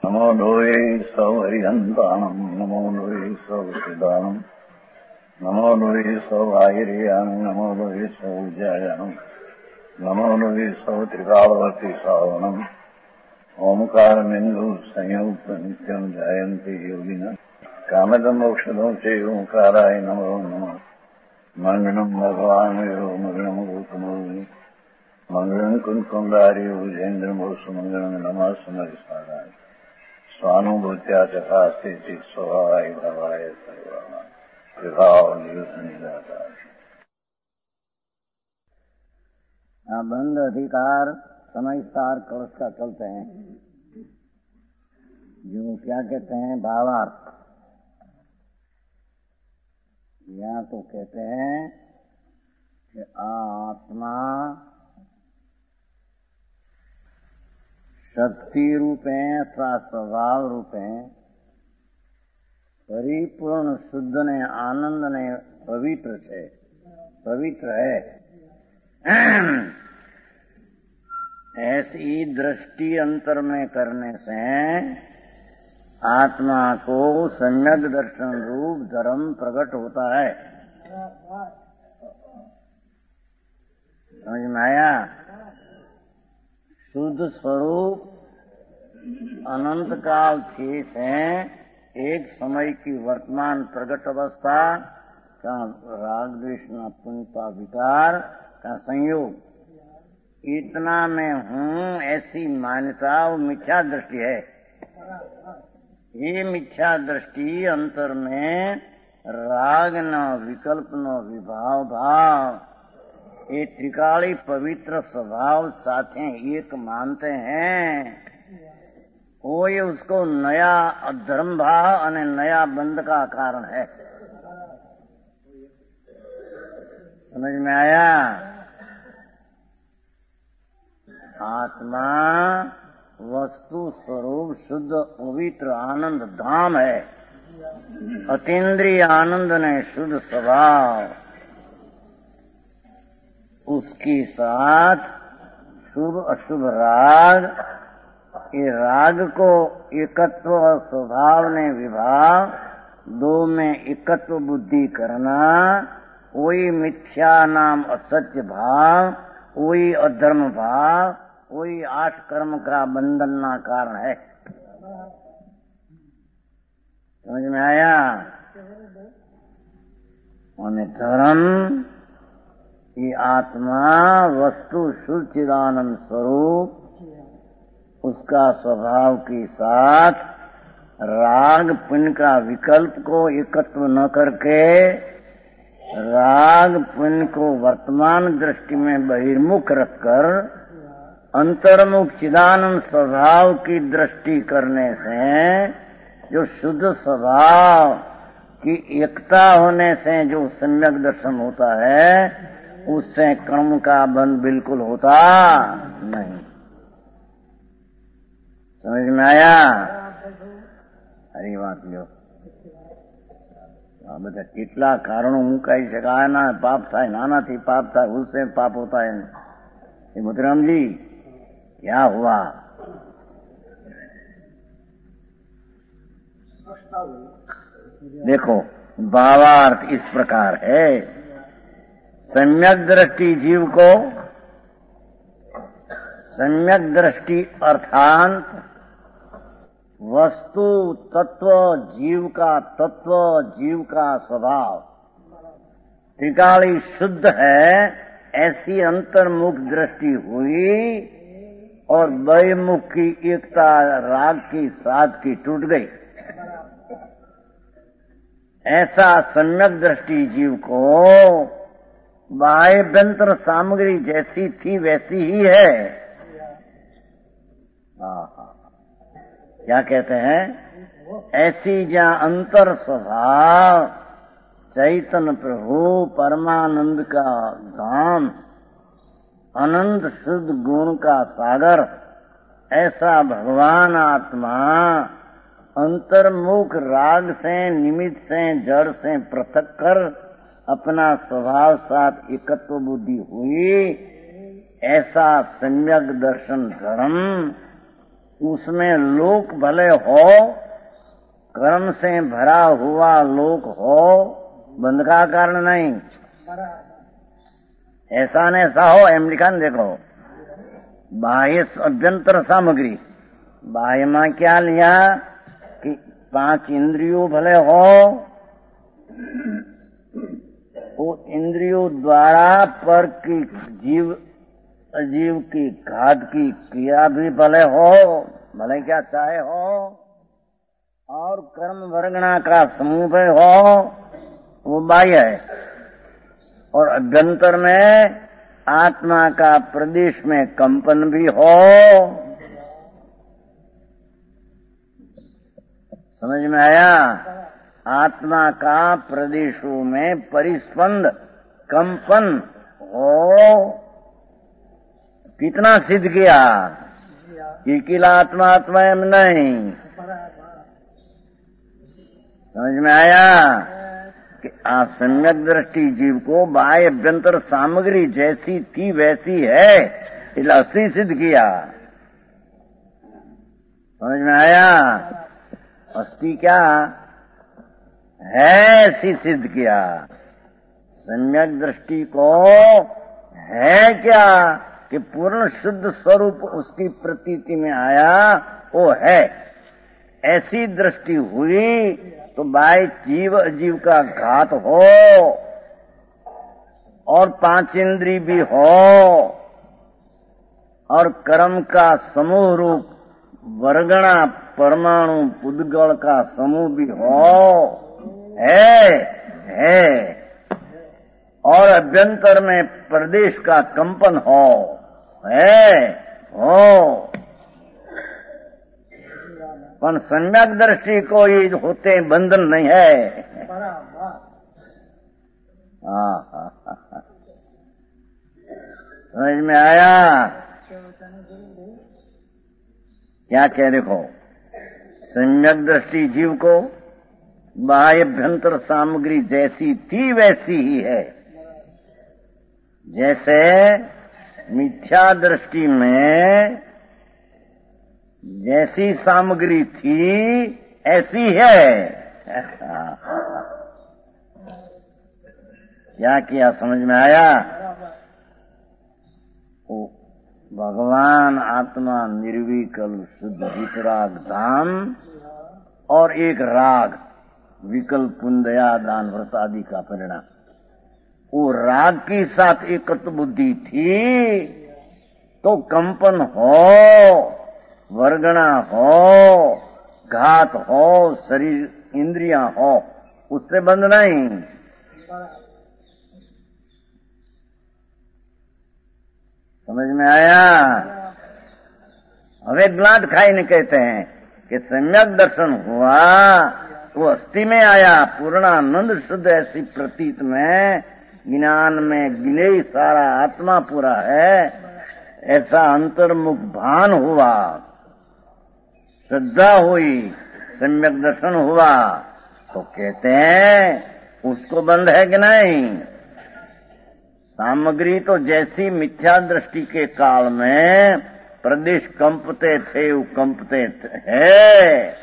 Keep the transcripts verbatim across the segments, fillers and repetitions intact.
नमो लोये सौहरिहन्ताणम् नमो लोये सौचिदानम् नमो लोये सौभागिर्यानम् नमो लोये सौजायानम् नमो लोये सौत्रिकालवती सावनम् ओंकारमिन्दु संयुक्त नित्यम् जायन्ति योगिनः कामदम् मोक्षदम् च ओंकाराय नमो नमः मङ्गलम् भगवान् यो मङ्गलम् गौतमोऽग्नि मङ्गलम् कुन्कुण्डारि उजेन्द्रमोसुमङ्गलम् नमः समरिसाराय स्वानुभूत्या चकास्ते स्वभावाय भवाय सर्वाणाम् विभाव निदातार। बंद अधिकार समय सार कलश का चलते हैं, जो क्या कहते हैं भावार्थ। या तो कहते हैं कि आत्मा शक्ति रूपे अथवा स्वभाव रूपे परिपूर्ण शुद्ध ने आनंद ने पवित्र है पवित्र है ऐसी दृष्टि अंतर में करने से आत्मा को सम्यक दर्शन रूप धर्म प्रकट होता है। समझ में आया? शुद्ध स्वरूप अनंत काल थे से एक समय की वर्तमान प्रकट अवस्था का राग द्वेष पुण्यता विकार का संयोग, इतना मैं हूँ ऐसी मान्यता वो मिथ्या दृष्टि है। ये मिथ्या दृष्टि अंतर में राग न विकल्प न विभाव भाव ये त्रिकाली पवित्र स्वभाव साथे एक मानते हैं, वो ये उसको नया अधर्म भाव और नया बंध का कारण है। समझ में आया? आत्मा वस्तु स्वरूप शुद्ध पवित्र आनंद धाम है, अतीन्द्रिय आनंद ने शुद्ध स्वभाव, उसके साथ शुभ अशुभ राग, ये राग को एकत्व स्वभाव ने विभाव दो में एकत्व बुद्धि करना, वही मिथ्या नाम असत्य भाव, वही अधर्म भाव, वही आठ कर्म का बंधन ना कारण है। समझ में आया? उन्हें धर्म ये आत्मा वस्तु शुद्ध चिदानंद स्वरूप, उसका स्वभाव के साथ राग पुण्य का विकल्प को एकत्व न करके राग पुण्य को वर्तमान दृष्टि में बहिर्मुख रखकर अंतर्मुख चिदानंद स्वभाव की दृष्टि करने से जो शुद्ध स्वभाव की एकता होने से जो सम्यक दर्शन होता है, उससे कर्म का बंध बिल्कुल होता नहीं। समझ में आया? अरे बात लो બધા કેટલા કારણો મુકાઈ શકે। આના પાપ થાય, નાનાથી પાપ થાય, उससे पाप होता है। ये मोतीराम जी क्या हुआ? देखो भावार्थ इस प्रकार है। सम्यक दृष्टि जीव को, सम्यक दृष्टि अर्थात वस्तु तत्व जीव का तत्व जीव का स्वभाव त्रिकाली शुद्ध है, ऐसी अंतर्मुख दृष्टि हुई और बहिर्मुख की एकता राग की साध की टूट गई। ऐसा सम्यक दृष्टि जीव को बाह्यभ्यंतर सामग्री जैसी थी वैसी ही है। क्या कहते हैं? ऐसी जहाँ अंतर स्वभाव चैतन्य प्रभु परमानंद का धाम, अनंत शुद्ध गुण का सागर, ऐसा भगवान आत्मा अंतर्मुख राग से निमित्त से जड़ से पृथक कर अपना स्वभाव साथ एकत्व बुद्धि हुई, ऐसा सम्यक दर्शन धर्म उसमें लोक भले हो, कर्म से भरा हुआ लोक हो, बंध का कारण नहीं। ऐसा न ऐसा हो, एम लिखा न देखो, बाह्य अभ्यंतर सामग्री। बाह्य में क्या लिया कि पांच इंद्रियों भले हो, वो इंद्रियों द्वारा पर की जीव अजीव की घात की क्रिया भी भले हो, भले क्या चाहे हो, और कर्म वर्गणा का समूह भी हो, वो बाह्य है। और अभ्यंतर में आत्मा का प्रदेश में कंपन भी हो। समझ में आया? आत्मा का प्रदेशों में परिस्पंद कंपन हो। कितना सिद्ध किया? किला आत्मा आत्मा एम नहीं। समझ में आया कि असम्यक दृष्टि जीव को बाह्य अभ्यंतर सामग्री जैसी थी वैसी है, इसलिए असली सिद्ध किया। समझ में आया? अस्थि क्या है, ऐसी सिद्ध किया। सम्यक दृष्टि को है क्या कि पूर्ण शुद्ध स्वरूप उसकी प्रतीति में आया, वो है। ऐसी दृष्टि हुई तो बाह्य जीव अजीव का घात हो और पांच इंद्री भी हो और कर्म का समूह रूप वर्गणा परमाणु पुद्गल का समूह भी हो, है है और अभ्यंतर में प्रदेश का कंपन हो, है हो। पर सम्यक दृष्टि को ये होते बंधन नहीं है। समझ में आया? क्या कह देखो, सम्यक दृष्टि जीव को बाह्य अभ्यंतर सामग्री जैसी थी वैसी ही है। जैसे मिथ्या दृष्टि में जैसी सामग्री थी ऐसी है। क्या किया? समझ में आया? ओ भगवान आत्मा निर्विकल्प शुद्ध वितराग धाम और एक राग विकल्प पुंदया दान व्रत आदि का परिणाम। वो राग के साथ एकत्व बुद्धि थी तो कंपन हो, वर्गणा हो, घात हो, शरीर इंद्रियां हो, उससे बंध नहीं। समझ में आया? हमें ग्लाट खाई नहीं कहते हैं कि सम्यक दर्शन हुआ वो अस्थि में आया, पूर्णानंद शुद्ध ऐसी प्रतीत में ज्ञान में गिने सारा आत्मा पूरा है, ऐसा अंतर्मुख भान हुआ, श्रद्धा हुई, सम्यक दर्शन हुआ, तो कहते हैं उसको बंध है कि नहीं। सामग्री तो जैसी मिथ्या दृष्टि के काल में प्रदेश कंपते थे वो कंपते है,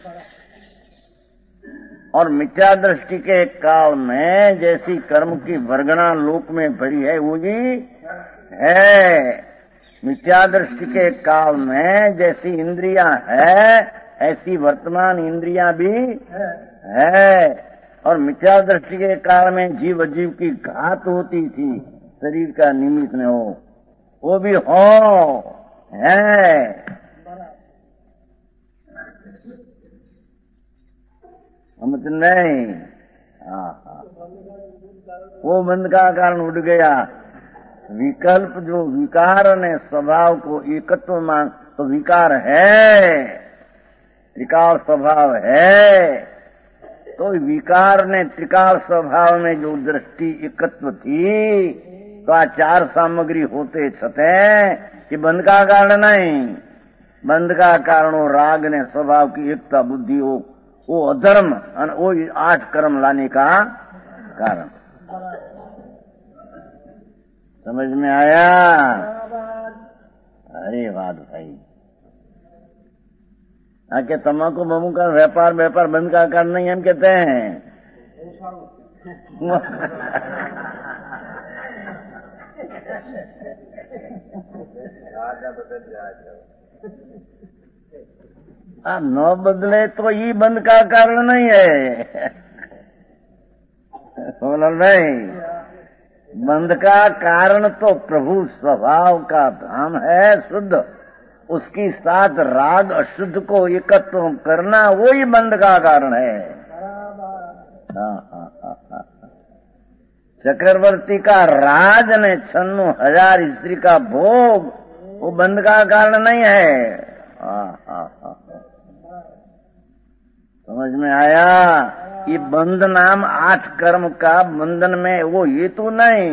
और मिथ्या दृष्टि के काल में जैसी कर्म की वर्गणा लोक में भरी है वो भी है। मिथ्या दृष्टि के काल में जैसी इंद्रियां है ऐसी वर्तमान इंद्रियां भी है, और मिथ्या दृष्टि के काल में जीव अजीव की घात होती थी शरीर का निमित्त न हो, वो भी हो, है। समझ नहीं? हाँ, वो बंध का कारण उड़ गया। विकल्प जो विकार ने स्वभाव को एकत्व मान, तो विकार है, त्रिकाल स्वभाव है, तो विकार ने त्रिकाल स्वभाव में जो दृष्टि एकत्व थी तो आचार सामग्री होते छते कि बंध का कारण नहीं। बंध का कारण वो राग ने स्वभाव की एकता बुद्धि हो, वो अधर्म वो आठ कर्म लाने का कारण। समझ में आया? अरे बात भाई, आके तम्बाकू बमू का व्यापार व्यापार बंद का कारण नहीं हम कहते हैं। हाँ, न बदले तो ये बंद का कारण नहीं है। बोलो नहीं, बंद का कारण तो प्रभु स्वभाव का धाम है शुद्ध, उसके साथ राग अशुद्ध को एकत्व करना वही बंद का कारण है। हाँ हाँ हाँ हाँ। चक्रवर्ती का राज ने छन्नु हजार स्त्री का भोग वो बंद का कारण नहीं है। हाँ हाँ हाँ, समझ में आया? ये बंध नाम आठ कर्म का बंधन में वो हेतु नहीं।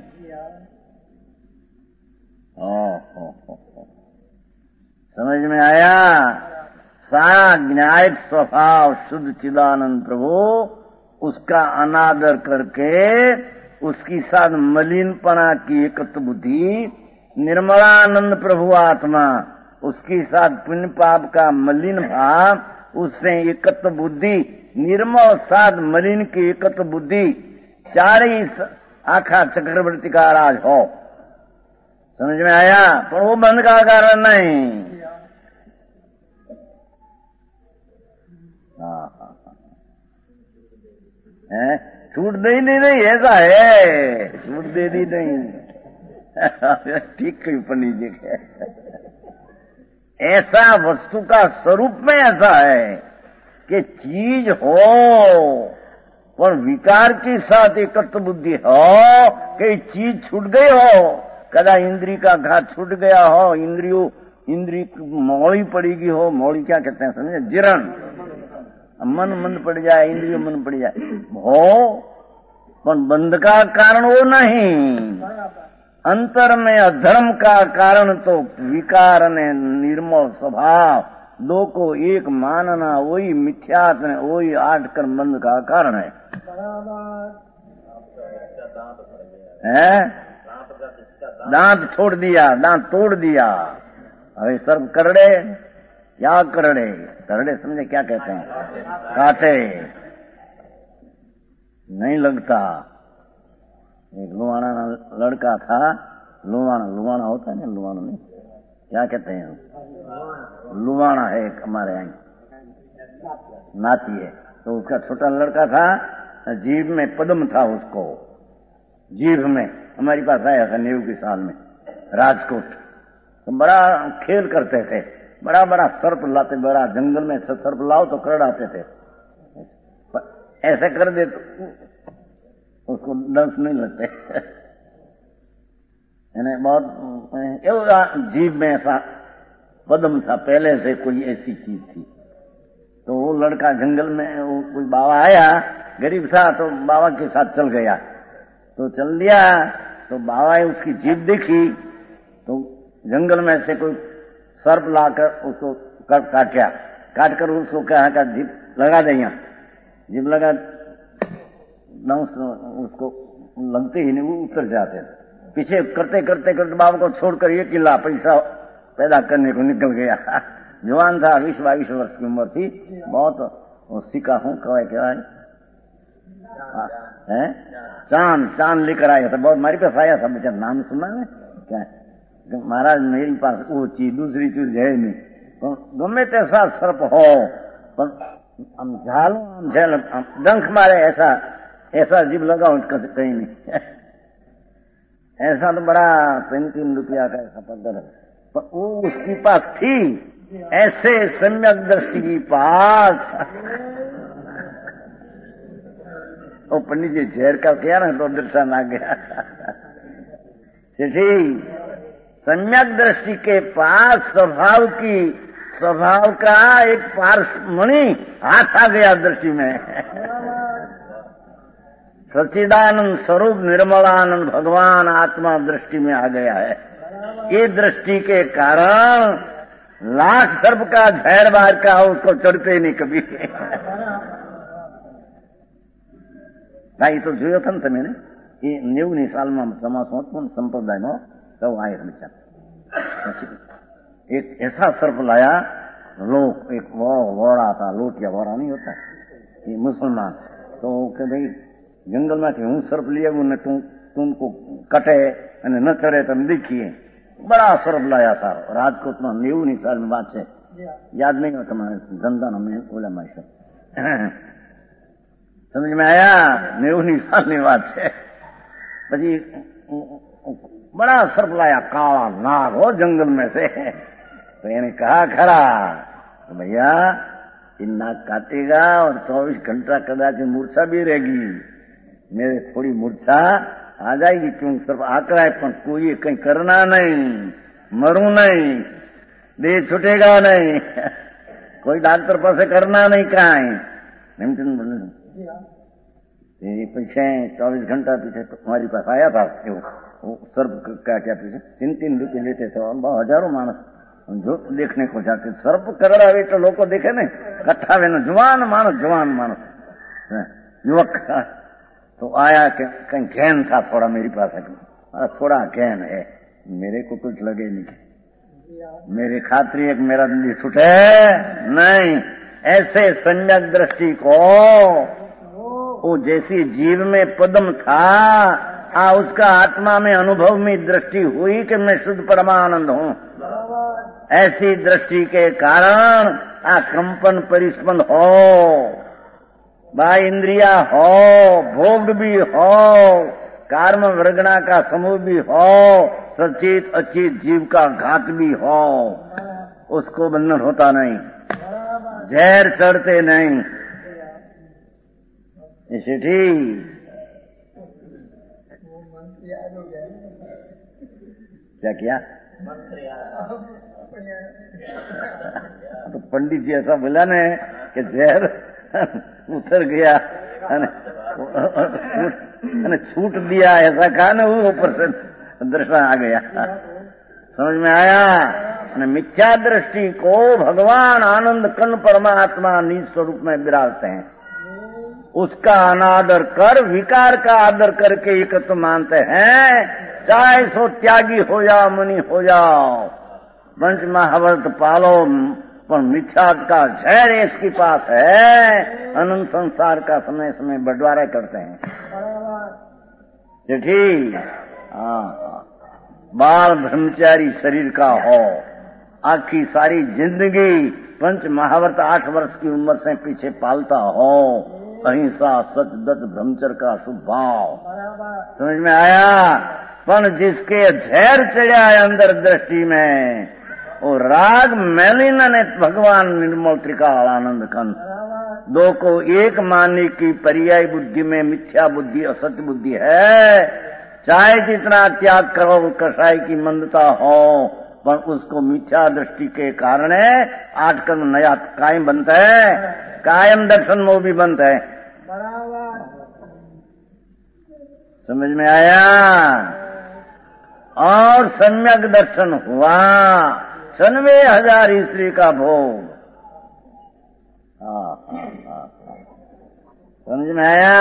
ओ, ओ, ओ, ओ। समझ में आया? सारा न्यायिक स्वभाव शुद्ध चिदानंद प्रभु उसका अनादर करके उसकी साथ मलिनपना की एकत्व बुद्धि, निर्मलानंद प्रभु आत्मा उसके साथ पुण्य पाप का मलिन भाव, उससे एकत्व बुद्धि, निर्मल साध मलिन की एकत्व बुद्धि, चार ही आखा चक्रवर्ती का राज हो। समझ में आया? पर वो बंद का कारण नहीं। हाँ हाँ हाँ, छूट दे दी नहीं, ऐसा है, छूट दे दी नहीं। ठीक कहीं पनी जी के ऐसा वस्तु का स्वरूप में ऐसा है कि चीज हो पर विकार के साथ एकत्व बुद्धि हो कि चीज छूट गई हो, कदा इंद्री का घात छूट गया हो, इंद्रियों इंद्री मौड़ी पड़ेगी हो, मौड़ी क्या कहते हैं समझे, जीर्ण, मन मन पड़ जाए, इंद्रियों मन पड़ जाए हो, पर बंध का कारण वो नहीं। अंतर में अधर्म का कारण तो विकार ने निर्मल स्वभाव, दो को एक मानना वही मिथ्यात ने वही आठ कर बंध का कारण है। हैं? दांत छोड़ दिया, दांत तोड़ दिया। अरे सर्प करड़े, क्या करड़े, करड़े समझे क्या कहते हैं, काटे नहीं लगता। एक लुवाना लड़का था, लुवाना लुवाना होता है ना, लुवाना नहीं क्या कहते हैं, लुवाना है एक हमारे यहाँ नाती है, तो उसका छोटा लड़का था, जीभ में पद्म था उसको, जीभ में हमारे पास आया था नेहरू के साल में राजकोट, तो बड़ा खेल करते थे, बड़ा बड़ा सर्प लाते, बड़ा जंगल में सर्प लाओ तो करड़ाते थे, ऐसे कर दे तो उसको डंस नहीं लगते। यानी बहुत जीभ में ऐसा पद्म था, पहले से कोई ऐसी चीज थी। तो वो लड़का जंगल में, वो कोई बाबा आया, गरीब था तो बाबा के साथ चल गया, तो चल दिया, तो बाबा ने उसकी जीभ देखी, तो जंगल में से कोई सर्प लाकर उसको काटा, काट कर उसको कहा का जीभ लगा दे, यहाँ जीभ लगा, उसको लगते ही नहीं वो उतर जाते, पीछे करते करते करते बाबा को छोड़कर ये किला पैसा पैदा करने को निकल गया। जवान था, बीस बाईस वर्ष की उम्र थी, बहुत सीखा हूँ, कवा क्या है, चांद चांद लेकर आया था, बहुत हमारे पास आया था, बेचारा नाम सुना है क्या, महाराज मेरे पास वो चीज दूसरी चीज है नहीं, तो गमे तैसा सर्प हो, पर हम झालो हम झेल डंक मारे, ऐसा ऐसा जीव लगाओ कहीं नहीं। ऐसा तो बड़ा तीन तीन रुपया का ऐसा पत्थर है, पर वो उसके पास थी, ऐसे सम्यक दृष्टि की पास। वो पंडित जी झेर का किया ना तो दर्शन आ गया। ठीक, सम्यक दृष्टि के पास स्वभाव की स्वभाव का एक पार्श्वमणि हाथ आ गया दृष्टि में। सच्चिदानंद स्वरूप निर्मलानंद भगवान आत्मा दृष्टि में आ गया है। ये दृष्टि के कारण लाख सर्प का झैर बार का उसको चढ़ते नहीं कभी। भाई तो जो था તમે ને એ નેવું ની સાલમાં સમાસમાં સંપ્રદાયનો તો આયર વિચાર एक ऐसा सर्प लाया लोग एक वोड़ा था, लोटिया वोड़ा नहीं होता ये मुसलमान, तो के भाई जंगल में हूँ सर्प लिया ने तू तुमको कटे અને न चढ़े तुम देखिए बड़ा सर्प लाया था राजकोट में नेवनी साल में बात है, याद नहीं हो तुम्हारे धंधा में बोला मैं समझ में आया, नेवनी साल की बात है। પછી बड़ा सर्प लाया काला नाग हो जंगल में से, तो इन्हें कहा खड़ा तो भैया ये नाग काटेगा और चौबीस घंटा कदाच मूर्छा भी रहेगी, मेरे थोड़ी मूर्छा आ जाएगी क्यों सर्प आकर है, पर कोई कहीं करना नहीं, मरू नहीं, देह छूटेगा नहीं, कोई डॉक्टर पास करना नहीं कहा हेमचंद बोले पीछे चौबीस घंटा पीछे तुम्हारी पास आया था वो सर्प का क्या पीछे तीन तीन रुपये लेते थे और हजारों मानस जो देखने को जाते सर्प करड़ा वे तो लोग देखे नहीं कट्ठा वे जवान मानस जवान मानस युवक तो आया कि कहीं गैन था थोड़ा मेरे पास है, थोड़ा गैन है, मेरे को कुछ लगे नहीं, मेरे खातिर एक मेरा दिल छूटे नहीं। ऐसे सम्यक दृष्टि को वो जैसी जीव में पद्म था आ उसका आत्मा में अनुभव में दृष्टि हुई कि मैं शुद्ध परमानंद हूँ, ऐसी दृष्टि के कारण आ कंपन परिस्पंद हो, बा इंद्रिया हो, भोग भी हो, कर्म वर्गणा का समूह भी हो, सचित अचित जीव का घात भी हो, उसको बंधन होता नहीं, जहर चढ़ते नहीं। इसे ठीक क्या किया तो पंडित जी ऐसा बोला ने कि जहर उतर गया અને छूट दिया, ऐसा कहा ना वो ऊपर से दर्शन आ गया, समझ में आया। मिथ्या दृष्टि को भगवान आनंद कण परमात्मा निज स्वरूप में विराजते हैं, उसका अनादर कर विकार का आदर करके एकत्व मानते हैं, चाहे सो त्यागी हो जाओ मुनि हो जाओ, पंच महावर्त पालो, पर मिथ्या का जहर इसके पास है, अनंत संसार का समय समय बंटवारा करते हैं। ठीक हाँ, बाल ब्रह्मचारी शरीर का हो, आखी सारी जिंदगी पंच महावर्त आठ वर्ष की उम्र से पीछे पालता हो, अहिंसा सच दत्त ब्रह्मचर्य का शुभ भाव, समझ में आया। पर जिसके झेर चढ़ा है अंदर दृष्टि में, वो राग मैलिन ने भगवान निर्मल त्रिकाल आनंद कन दो को एक मानने की पर्याय बुद्धि में मिथ्या बुद्धि असत्य बुद्धि है, चाहे जितना त्याग करो कसाई की मंदता हो, पर उसको मिथ्या दृष्टि के कारण आठ कर्म नया कायम बनता है, कायम दर्शन वो भी बनता है, समझ में आया। और सम्यक दर्शन हुआ, छनवे हजार स्त्री का भोग, हाँ हाँ हाँ समझ में आया।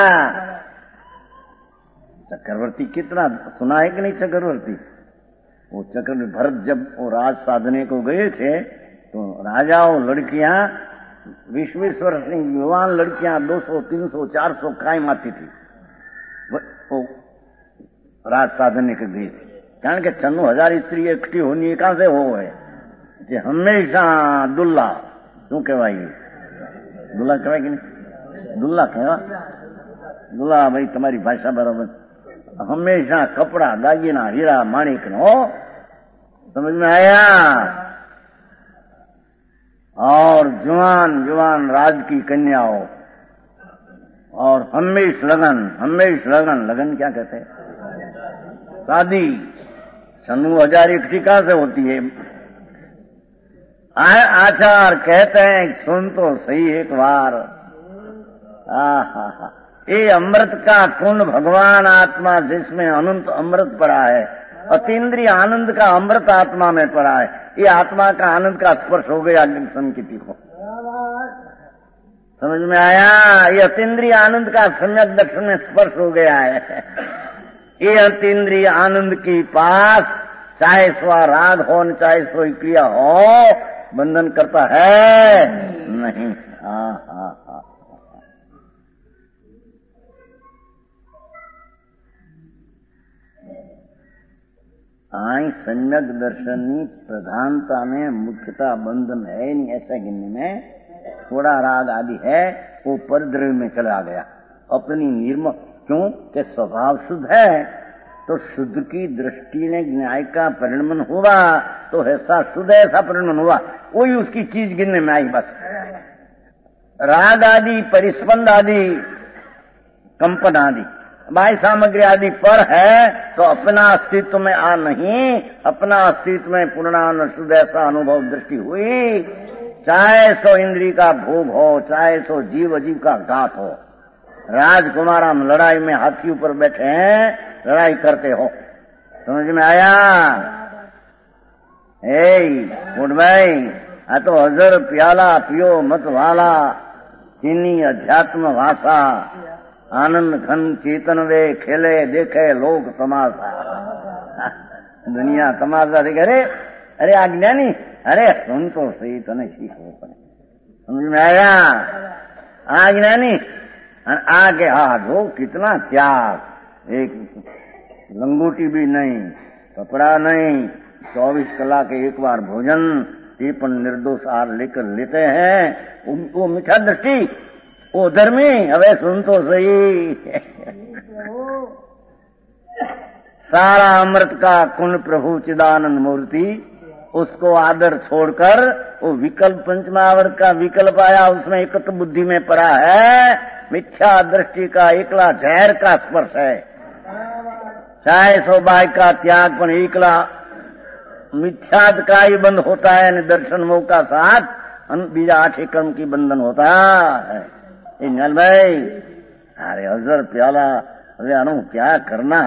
चक्रवर्ती कितना सुना है कि नहीं चक्रवर्ती, वो चक्रवर्ती भरत जब वो राज साधने को गए थे तो राजाओं लड़कियां बीस बीस वर्ष की युवान लड़कियां दो सौ तीन सौ चार सौ कायम आती थी, वो राज साधने के गए थे, कारण के छन्नू हजार स्त्री इकट्ठी होनी कहां से हो है, जे हमेशा दुल्ला શું કહેવાય, दुल्ला કહેવાય કે નહીં, दुल्ला કહેવા, दुल्ला भाई तुम्हारी भाषा बराबर, हमेशा कपड़ा दागीना हीरा माणिक नो, समझ में आया। और जवान जवान राज की कन्याओं, और हमेश लगन, हमेश लगन, लगन क्या कहते हैं, शादी छन्नू हजार इकट्ठी कहां से होती है, आचार कहते हैं सुन तो सही एक बार, आहा ये अमृत का कुंड भगवान आत्मा जिसमें अनंत अमृत पड़ा है, अतीन्द्रिय आनंद का अमृत आत्मा में पड़ा है, ये आत्मा का आनंद का स्पर्श हो गया संकिति को, समझ में आया। ये अतीन्द्रिय आनंद का सम्यक दर्शन में स्पर्श हो गया है, ये अतीन्द्रिय आनंद की पास चाहे स्व राग हो चाहे स्व क्रिया हो, बंधन करता है नहीं। हाँ हाँ हाँ आई सम्यक दर्शनी प्रधानता में मुख्यता बंधन है नहीं, ऐसा गिनने में थोड़ा राग आदि है, वो परद्रव्य में चला गया अपनी निर्म क्यों के स्वभाव शुद्ध है, तो शुद्ध की दृष्टि ने न्याय का परिणमन हुआ तो ऐसा शुद्ध ऐसा परिणमन हुआ, वही उसकी चीज गिनने में आई बस। राग आदि परिस्पंद आदि कंपन आदि बाह्य सामग्री आदि पर है तो अपना अस्तित्व में आ नहीं, अपना अस्तित्व में पूर्णानंद शुद्ध ऐसा अनुभव दृष्टि हुई, चाहे सो इंद्री का भोग हो, चाहे सो जीव अजीव का घात हो। राजकुमार हम लड़ाई में हाथी ऊपर बैठे हैं, लड़ाई करते हो, समझ में आया? ए गुड भाई, आ तो हजर प्याला पियो मत वाला, चीनी अध्यात्म भाषा, आनंद घन चेतन वे खेले देखे लोग तमाशा। दुनिया तमाशा देखे, अरे अरे आज्ञानी, अरे सुन तो सही तने सीखो पड़े, समझ में आया? आज्ञानी आगे हा दो कितना त्याग, एक लंगोटी भी नहीं, कपड़ा नहीं, चौबीस कलाक एक बार भोजन, ये पर निर्दोष आर लेकर लेते हैं, वो मिठा दृष्टि, वो धर्मी, अबे सुन तो सही। सारा अमृत का कुंड प्रभु चिदानंद मूर्ति, उसको आदर छोड़कर वो विकल्प पंचमावर्त का विकल्प आया, उसमें एकत्र बुद्धि में पड़ा है, मिथ्या दृष्टि का एकला जहर का स्पर्श है। चाहे सौभाग्य का त्याग पर एकला मिथ्याद का ही बंद होता है, निदर्शन मोह का साथ बीजा आठे कर्म की बंधन होता है। इंजल भाई, अरे हजर प्याला, अरे अनु क्या करना,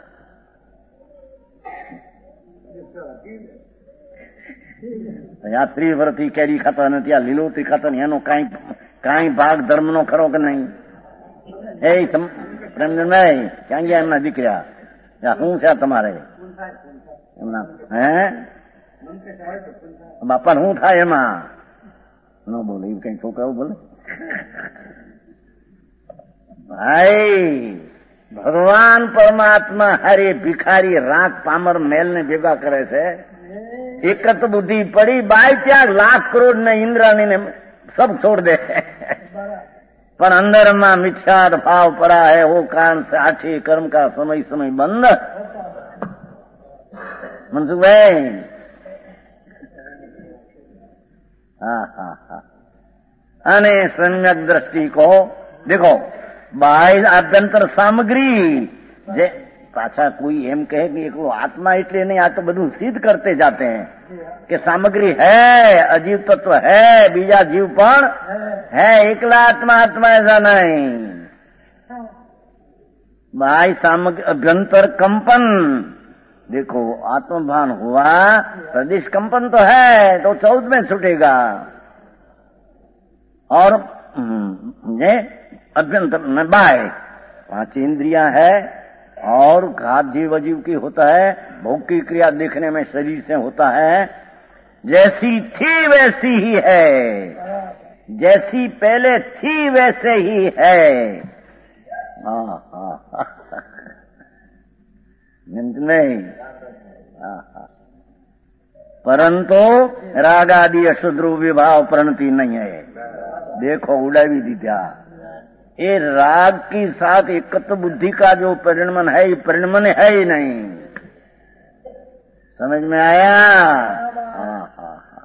यात्री व्रती कैरी खाता न त्या લીલોતરી खाता એનો કાઈ કાઈ ભાગ ધર્મનો ખરો કે નહીં? એ પ્રેમનભાઈ ક્યાં ગયા એમના દીકરા? શું છે તમારે એમના? હે બાપા શું થાય એમાં? ન બોલે એ કઈ છોકરાઓ બોલે? ભાઈ ભગવાન પરમાત્મા હરે ભિખારી રાખ પામર મેલ ને ભેગા કરે છે, एकत बुद्धि पड़ी, बाय त्याग लाख करोड़ ने इंद्राणी ने सब छोड़ दे, पर अंदर में मिथ्याद भाव पड़ा है, वो कारण से आठे कर्म का समय समय बंद। मनसुख भाई, हाँ हाँ हाँ, अने सम्यक दृष्टि को देखो, बाह्य आभ्यंतर सामग्री जे पाछा कोई एम कहे कि एक आत्मा इतने नहीं, आ तो બધું सिद्ध करते जाते हैं कि सामग्री है, अजीव तत्व है, बीजा जीव पण है, एकला आत्मा आत्मा ऐसा नहीं। बाह्य सामग्री अभ्यंतर कंपन, देखो आत्मभान हुआ, प्रदेश कंपन तो है तो चौथ में छूटेगा, और ये अभ्यंतर में बाह्य पांच इंद्रियां है, और घात जीव अजीव की होता है, भोग की क्रिया देखने में शरीर से होता है, जैसी थी वैसी ही है, जैसी पहले थी वैसे ही है। हाँ हाँ नहीं, परंतु राग आदि अशुद्ध विभाव प्रणति नहीं है। देखो उड़ावी दी क्या, ये राग की साथ एकत्व बुद्धि का जो परिणमन है, ये परिणमन है ही नहीं, समझ में आया? हाँ हाँ हाँ,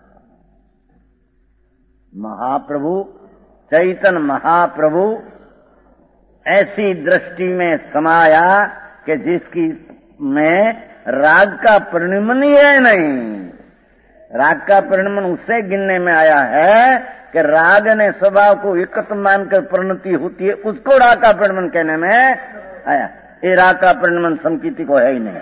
महाप्रभु चैतन्य महाप्रभु ऐसी दृष्टि में समाया कि जिसकी में राग का परिणमन ही है नहीं। राग का परिणमन उससे गिनने में आया है कि राग ने स्वभाव को एकत्र मानकर परिणति होती है, उसको राग का परिणमन कहने में आया। ये राग का परिणमन संकीर्ति को है ही नहीं।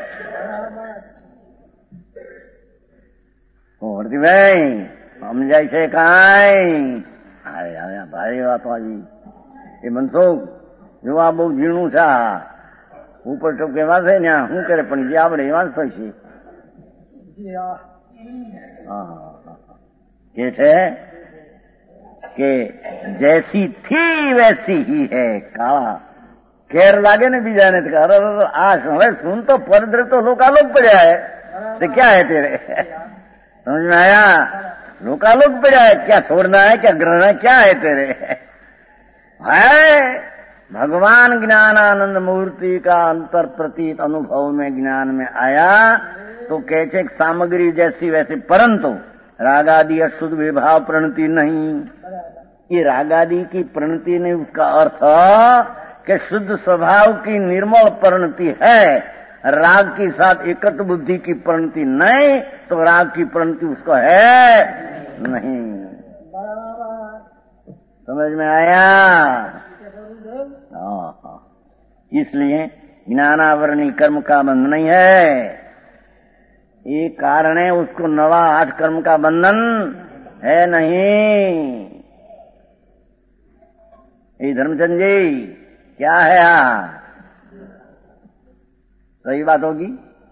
और भाई हम जैसे कहीं अरे अरे भाई बात आई ये मनसुख जो आ बहु झीणું છે, ઉપર ટોકે વાસે ને શું કરે પણ જે આવડે એ વાંચતો છે। હા હા કે છે કે જૈસી થી વૈસી ही है કાળા કેર લાગે ને બીજાને અરે આ હવે સુન તો પરદ્ર તો લોકાલોક પડ્યા है तो क्या है तेरे समझ में आया लोकालोक પડ્યા है क्या छोड़ना है क्या ग्रहण है क्या है तेरे है भगवान ज्ञानानंद मूर्ति का अंतर प्रतीत अनुभव में ज्ञान में आया तो कैसे सामग्री जैसी वैसी परंतु रागादि अशुद्ध विभाव प्रणति नहीं। ये रागादि की प्रणति नहीं, उसका अर्थ कि शुद्ध स्वभाव की निर्मल प्रणति है, राग के साथ एकत्र बुद्धि की प्रणति नहीं, तो राग की प्रणति उसको है नहीं। समझ में आया? हाँ, इसलिए ज्ञानावरणी कर्म का बंधन नहीं है, ये कारण है, उसको नवा आठ कर्म का बंधन है नहीं। ये धर्मचंद जी क्या है यहाँ? सही बात होगी?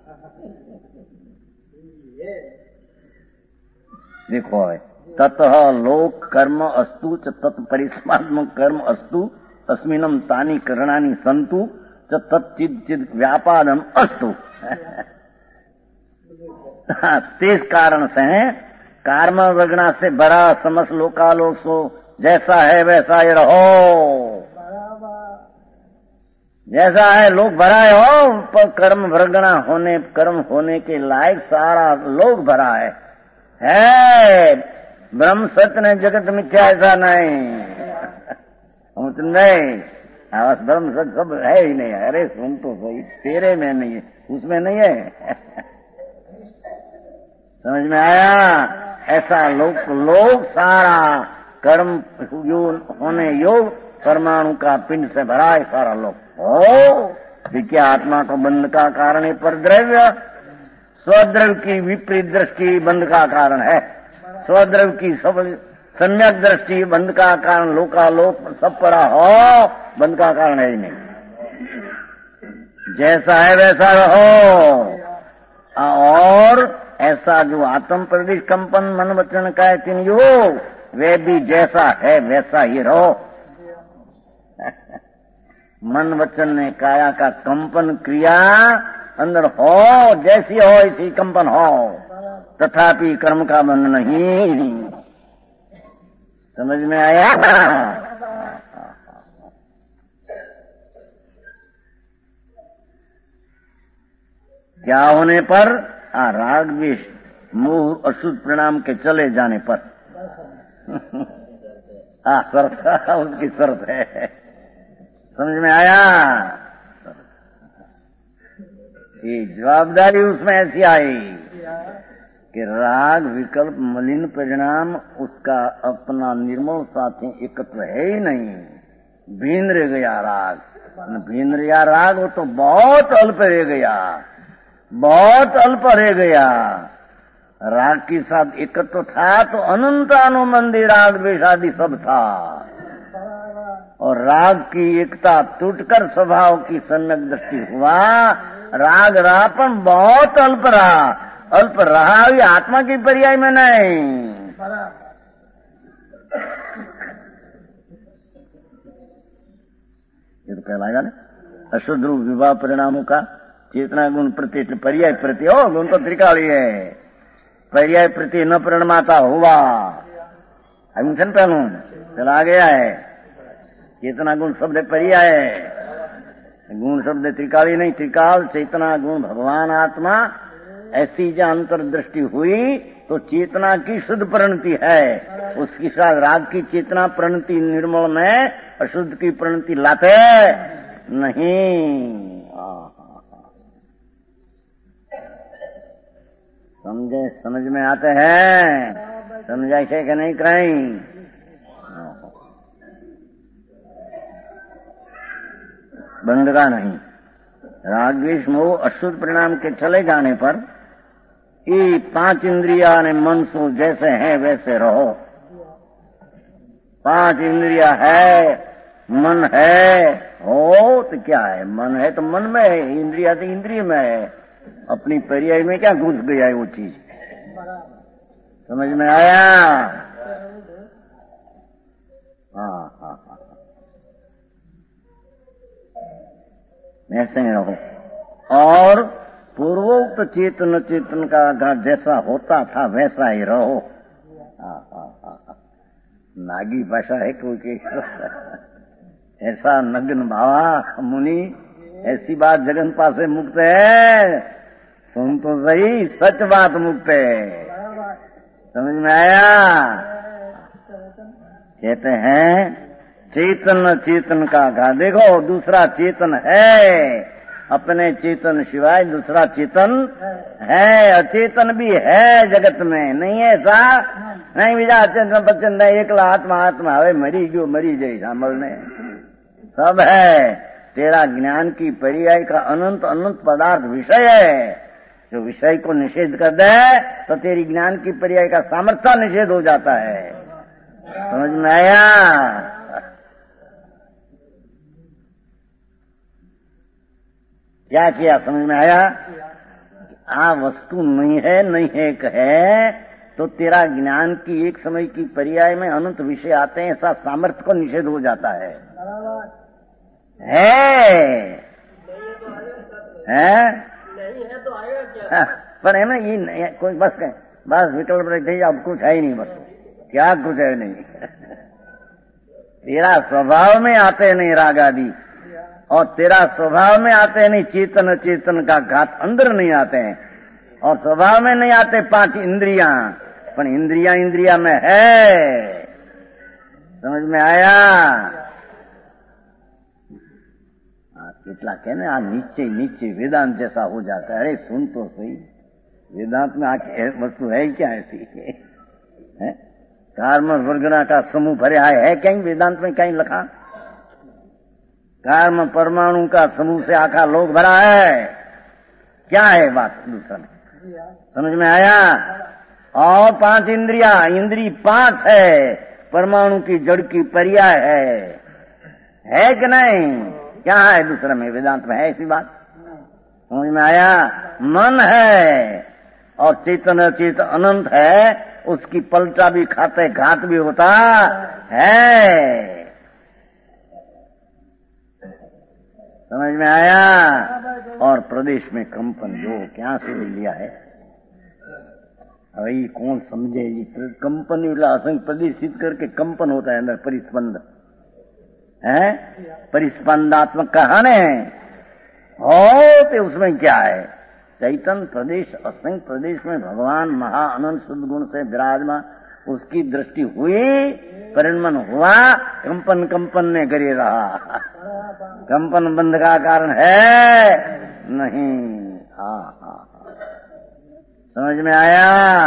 देखो है ततः लोक कर्म अस्तु च तत्परिस्मात्मक कर्म अस्तु तस्मिन्नम तानि करणानि संतु च तच्चिद चिद व्यापारम अस्तु। तेज कारण से कर्म वगना से बड़ा समस्त लोकालोक सो जैसा है वैसा ही रहो, जैसा है लोग भरा है हो, पर कर्म वर्गना होने कर्म होने के लायक सारा लोग भरा है, है ब्रह्म सत्य ने जगत मिथ्या ऐसा नहीं, नहीं बस ब्रह्म सत्य सब है ही नहीं। अरे सुन तो सही, तेरे में नहीं है, उसमें नहीं है। समझ में आया? ऐसा लोग लोग सारा कर्म होने योग परमाणु का पिंड से भरा है सारा लोग। ओ क्या आत्मा को बंध का कारण है पर द्रव्य, स्वद्रव्य की विपरीत दृष्टि बंध का कारण है, स्वद्रव्य की सब सम्यक दृष्टि बंध का कारण लोकालोक सब पड़ा हो, बंध का कारण है ही नहीं। जैसा है वैसा रहो, और ऐसा जो आत्म प्रदेश कंपन मन वचन का है तीन योग, वे भी जैसा है वैसा ही रहो। मन वचन ने काया का कंपन क्रिया अंदर हो, जैसी हो इसी कंपन हो, तथापि कर्म का बंधन नहीं। समझ में आया? क्या होने पर? आ राग द्वेष मोह अशुद्ध परिणाम के चले जाने पर। हाँ शर्त उसकी शर्त है। समझ में आया? ये जवाबदारी उसमें ऐसी आई कि राग विकल्प मलिन परिणाम उसका अपना निर्मल साथी एकत्र है ही नहीं, भिन्न रह गया राग, भिन्न रहा राग, वो तो बहुत अल्प रह गया, बहुत अल्प रह गया। राग के साथ एकत्र था तो अनंत अनुबंधी राग द्वेष आदि सब था, और राग की एकता टूटकर स्वभाव की सम्यक दृष्टि हुआ, राग रापन बहुत अल्प रहा, अल्प रहा भी आत्मा की पर्याय में नहीं। ये तो कहलाएगा ना अशुद्ध रूप विवाह परिणामों का चेतना गुण प्रति पर्याय प्रति हो, गुण तो त्रिकाली है, पर्याय प्रति न परिणमाता हुआ अभिशन पहलू चला गया है। चेतना गुण शब्द पर्याय है, गुण शब्द त्रिकाली नहीं, त्रिकाल चेतना गुण भगवान आत्मा, ऐसी जो अंतर्दृष्टि हुई तो चेतना की शुद्ध प्रणति है, उसके साथ राग की चेतना प्रणति निर्मल में अशुद्ध की प्रणति लाते नहीं। समझे? समझ में आते हैं? समझाई से कि नहीं कहीं? बंध का नहीं, राग द्वेष मोह अशुद्ध परिणाम के चले जाने पर ये पांच इंद्रिया ने मन सो जैसे हैं वैसे रहो। पांच इंद्रिया है, मन है, हो तो क्या है? मन है तो मन में है, इंद्रिया तो इंद्रिय में है, अपनी पर्याय में क्या घुस गया है वो चीज। समझ में आया? हाँ हाँ हाँ, ऐसे ही रहो। और पूर्वोक्त चेतन चेतन का घाट जैसा होता था वैसा ही रहो। हाँ हाँ हाँ, नागी भाषा है कोई के ऐसा नग्न भावा मुनि, ऐसी बात जगन पासे मुक्त है। सुन तो सही, सच बात मुक्त है। समझ में आया? कहते हैं चेतन चेतन का घाट। देखो दूसरा चेतन है, अपने चेतन सिवाय दूसरा चेतन है। अचेतन भी है जगत में, नहीं है ऐसा? नहीं बीजा अचेतन बच्चन एकला आत्मा आत्मा हवे मरी गयो मरी जाए सांभळने सब है। तेरा ज्ञान की पर्याय का अनंत अनंत पदार्थ विषय है। जो विषय को निषेध कर दे तो तेरी ज्ञान की पर्याय का सामर्थ्य निषेध हो जाता है। समझ में आया? क्या किया? समझ में आया? आ वस्तु नहीं है, नहीं है एक है, तो तेरा ज्ञान की एक समय की पर्याय में अनंत विषय आते हैं, ऐसा सामर्थ्य को निषेध हो जाता है। है है नहीं है तो आएगा क्या? पर है ना ये कोई बस बस विकल्प रखते अब कुछ है ही नहीं, बस क्या कुछ है नहीं। तेरा स्वभाव में आते नहीं राग आदि, और तेरा स्वभाव में आते नहीं चेतन चेतन का घात अंदर नहीं आते हैं, और स्वभाव में नहीं आते पांच इंद्रियां, पर इंद्रिया इंद्रिया में है। समझ में आया? કેટલા કે ને આ નીચે નીચે वेदांत जैसा हो जाता है। अरे सुन तो सही, वेदांत में आके वस्तु है क्या ऐसी है? कर्म वर्गना का समूह भरे आए है कहीं वेदांत में कहीं लिखा? कर्म परमाणु का समूह से आखा लोग भरा है, क्या है बात दूसरा में? समझ में आया? और पांच इंद्रिया, इंद्री पांच है, परमाणु की जड़ की पर्याय है, है कि नहीं? क्या है दूसरा में? वेदांत में है ऐसी बात? समझ में आया? मन है और चेतन चेत अनंत है, उसकी पलटा भी खाते घात भी होता है। समझ में आया? और प्रदेश में कंपन जो क्या से लिया है अभी कौन समझे? कंपन असंग प्रदेशित करके कंपन होता है अंदर, परिस्पंद है, परिस्पंदात्मक कहानी हो तो उसमें क्या है? चैतन प्रदेश असंग प्रदेश में भगवान महा अनंत शुद्ध गुण से विराजमान, उसकी दृष्टि हुई, परिणमन हुआ, कंपन कंपन ने करे रहा। कंपन बंध का कारण है नहीं। हाँ हाँ समझ में आया?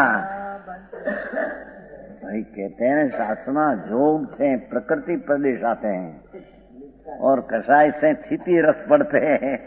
भाई कहते हैं शास्त्र में जोग थे प्रकृति प्रदेश आते हैं, और कषाय से स्थिति रस पड़ते हैं।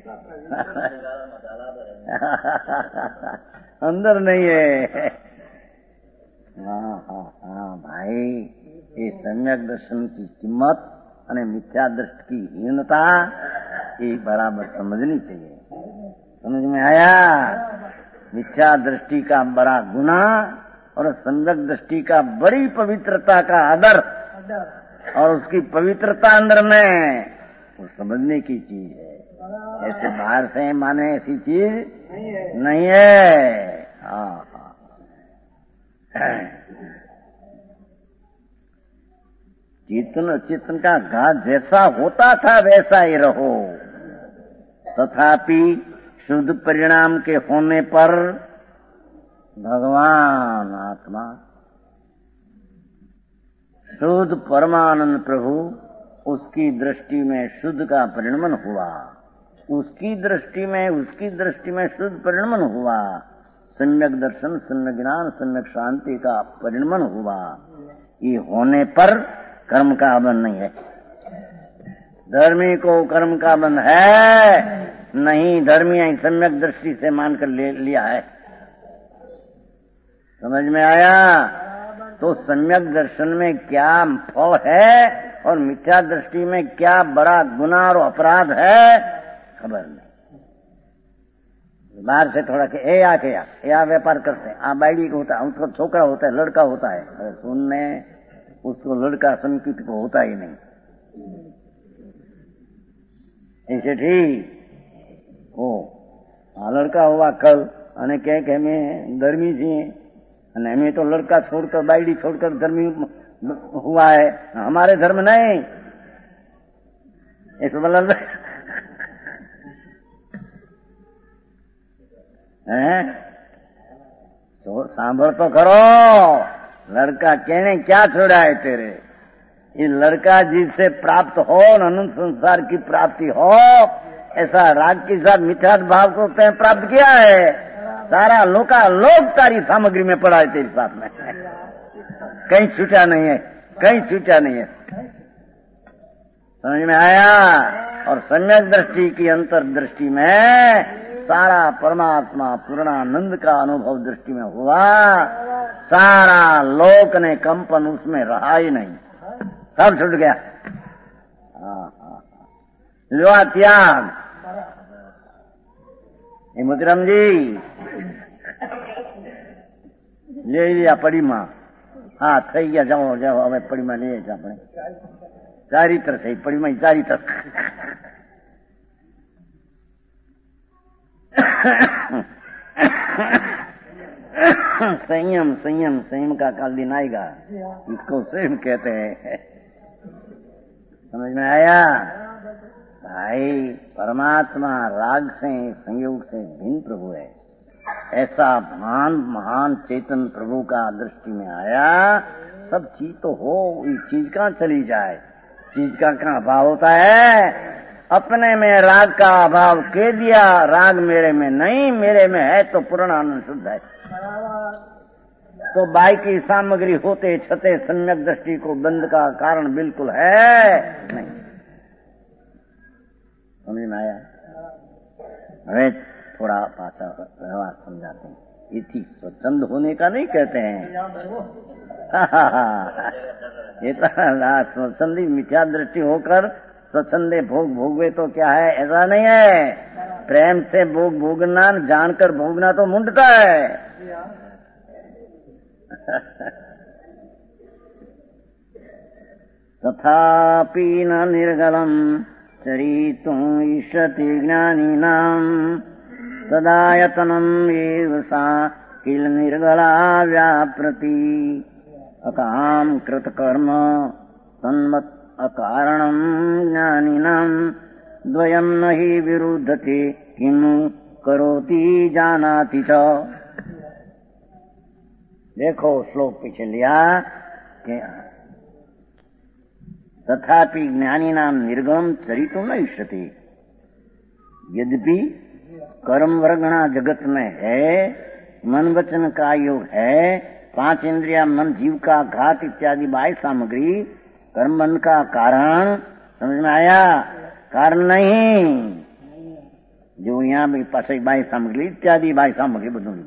अंदर नहीं है। हाँ हाँ हाँ भाई, ये सम्यक दर्शन की कीमत और मिथ्या दृष्टि की हीनता ये बराबर समझनी चाहिए। समझ में आया? मिथ्या दृष्टि का बड़ा गुना और सम्यक दृष्टि का बड़ी पवित्रता का आदर, और उसकी पवित्रता अंदर में वो समझने की चीज है। ऐसे बाहर से माने ऐसी चीज नहीं है, नहीं है। हाँ हाँ चेतन अचेतन का घात जैसा होता था वैसा ही रहो, तथापि शुद्ध परिणाम के होने पर भगवान आत्मा शुद्ध परमानंद प्रभु उसकी दृष्टि में शुद्ध का परिणमन हुआ, उसकी दृष्टि में उसकी दृष्टि में शुद्ध परिणमन हुआ, सम्यक दर्शन सम्यक ज्ञान सम्यक शांति का परिणमन हुआ। ये होने पर कर्म का बंधन नहीं है। धर्मी को कर्म का बंधन है नहीं, धर्मी सम्यक दृष्टि से मानकर ले लिया है। समझ में आया? तो सम्यक दर्शन में क्या फल है और मिथ्या दृष्टि में क्या बड़ा गुनाह और अपराध है, खबर नहीं। बाहर से थोड़ा के ए आके या या व्यापार करते हैं, आ बाइडी को होता है, उसको छोकरा होता है, लड़का होता है। अरे सुनने उसको लड़का संकित को होता ही नहीं। ऐसे ठीक हो आ लड़का हुआ कल અને કહે કે અમે धर्मी છીએ અને અમે तो लड़का छोड़कर बाइडी छोड़कर धर्मी हुआ है, हमारे धर्म नहीं। ऐसा बोला हैं? तो सांभर तो करो, लड़का कहने क्या छोड़ा है तेरे? ये लड़का जिससे प्राप्त हो अनंत संसार की प्राप्ति हो, ऐसा राग के साथ मिठास भाव को तय प्राप्त किया है। सारा लोका लोक तारी सामग्री में पड़ा है तेरे साथ में, कहीं छूटा नहीं है, कहीं छूटा नहीं है। समझ में आया? और सम्यक दृष्टि की अंतर दृष्टि में सारा परमात्मा पूर्णानंद का अनुभव दृष्टि में हुआ, सारा लोक ने कंपन उसमें रहा ही नहीं, सब छूट गया। लो त्याग એ મોતીરામજી લઈ लिया પડીમાં। હા થઈ ગયા, જાઓ જાઓ હવે પડીમાં લઈએ છીએ આપણે। ચારિત્ર છે પડીમાં, ચારિત્ર संयम संयम संयम का काल दिन आएगा, इसको संयम कहते हैं। समझ में आया भाई? परमात्मा राग से संयोग से भिन्न प्रभु है। ऐसा महान महान चेतन प्रभु का दृष्टि में आया। सब चीज तो हो, ये चीज कहाँ चली जाए? चीज का कहाँ अभाव होता है? अपने में राग का अभाव कह दिया, राग मेरे में नहीं, मेरे में है तो पूर्ण आनंद शुद्ध है। तो बाई की सामग्री होते छते सम्यक दृष्टि को बंद का कारण बिल्कुल है नहीं। समझ में आया? हमें थोड़ा भाषा व्यवहार समझाते हैं। ये ठीक स्वच्छंद होने का नहीं कहते हैं। ये तो स्वच्छंदी मिथ्या दृष्टि होकर स्वच्छंदे भोग भोगवे तो क्या है, ऐसा नहीं है। प्रेम से भोग भोगना, जानकर भोगना तो मुंडता है। तथापि न निर्गलम चरितुं इष्यति ज्ञानिनां तदायतनम् एव सा किल निर्गला व्याप्रति अकाम कृतकर्म तन्मत् अकारणं ज्ञानिनां द्वयं न हि विरुद्धते किं करोति जानाति च। देखो श्लोक पीछे लिया कि तथापि ज्ञानी नाम निर्गम चरितो न इष्यति। यद्यपि कर्म वर्गणा जगत में है, मन वचन का योग है, पांच इंद्रिया मन जीव का घात इत्यादि बाह्य सामग्री कर्म मन का कारण। समझ में आया? कारण नहीं जो यहाँ भी पास बाह्य सामग्री इत्यादि बाह्य सामग्री બધું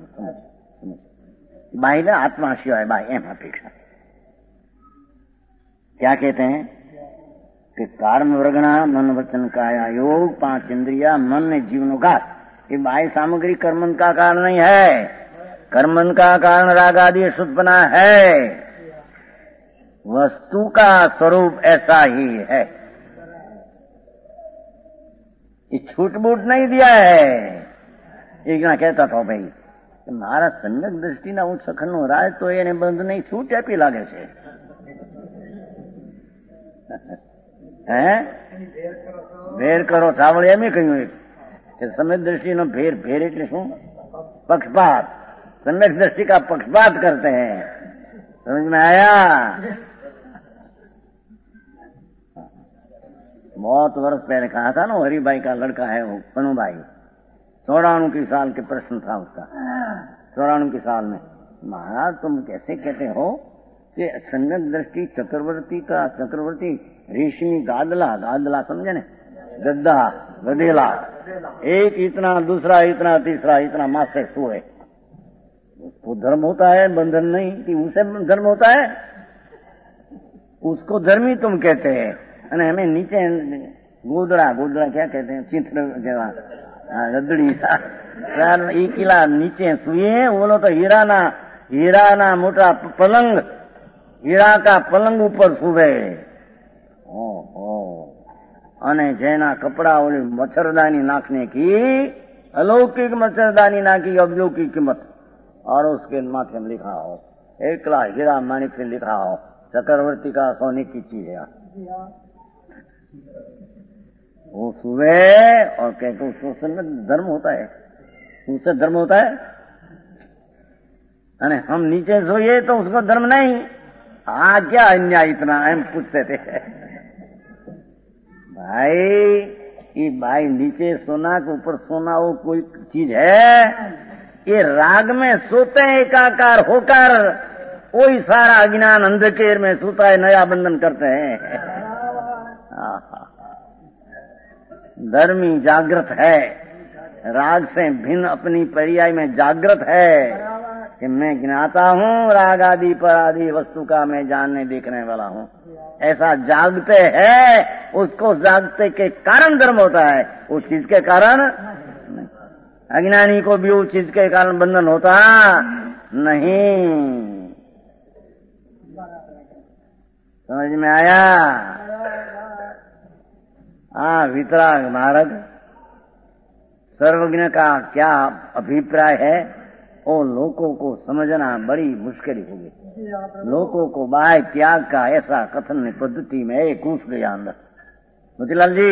बाह्य आत्मा सिवाय बाह्य एम अपेक्षा क्या कहते हैं कि कर्म वर्गणा मन वचन काया योग पांच इंद्रिया मन ने जीवनो घात, ये बाह्य सामग्री कर्मन का कारण नहीं है। कर्मन का कारण राग आदि शुद्धपना है। वस्तु का स्वरूप ऐसा ही है, ये छूट बूट नहीं दिया है। एक ना कहता था भाई मारा सम्यक दृष्टि ना હું સખન નો રાજ તો એને બંધ નહીં, છૂટ આપી લાગે છે। હે ભેર કરો સાવળ એમ કહ્યું કે सम्यक दृष्टि નો ભેર ભેર એટલે શું? पक्षपात। सम्यक दृष्टि का पक्षपात करते हैं। समझ में आया? बहुत वर्ष पहले कहा था ना, हरी भाई का लड़का है वो पनू भाई, चौरानवे की साल के प्रश्न था उसका। चौरानवे की साल में, महाराज तुम कैसे कहते हो कि सम्यक दृष्टि चक्रवर्ती का चक्रवर्ती रेशमी गादला, गादला समझे न, गद्दा गदेला, एक इतना दूसरा इतना तीसरा इतना मासे सोए, उसको धर्म होता है, बंधन नहीं कि उसे धर्म होता है। उसको धर्मी तुम कहते हैं। અને हमें नीचे गोदड़ा, गोदड़ा क्या कहते हैं, चित्र ગદડી ઈ કિલ્લા નીચે સુએ બોલો તો હીરાના હીરાના મોટા પલંગ હીરા કા પલંગ ઉપર સુવે ઓહો અને જેના કપડા ઓલી મચ્છરદાની नाखने की अलौकिक मच्छरदानी नाखी अब्जों की कीमत और उसके माथे में लिखा हो एकला हीरा माणिक से लिखा हो चक्रवर्ती का सोने की चीज है वो सुबह और कहते उससे धर्म होता है उससे धर्म होता है अरे हम नीचे सोइए तो उसको धर्म नहीं आ क्या अन्याय इतना हम पूछते थे भाई ये भाई नीचे सोना के ऊपर सोना वो कोई चीज है ये राग में सोते हैं एकाकार होकर वही सारा अज्ञान अंधकेर में सोता है नया बंधन करते हैं धर्मी जागृत है राग से भिन्न अपनी पर्याय में जागृत है कि मैं ज्ञाता हूँ राग आदि पर आदि वस्तु का मैं जानने देखने वाला हूँ ऐसा जागते हैं उसको जागते के कारण धर्म होता है उस चीज के कारण अज्ञानी को भी उस चीज के कारण बंधन होता नहीं समझ में आया हाँ वितराग महाराज सर्वज्ञ का क्या अभिप्राय है वो लोगों को समझना बड़ी मुश्किल होगी लोगों को बाय त्याग का ऐसा कथन पद्धति में एक घुस गया अंदर मोतीलाल जी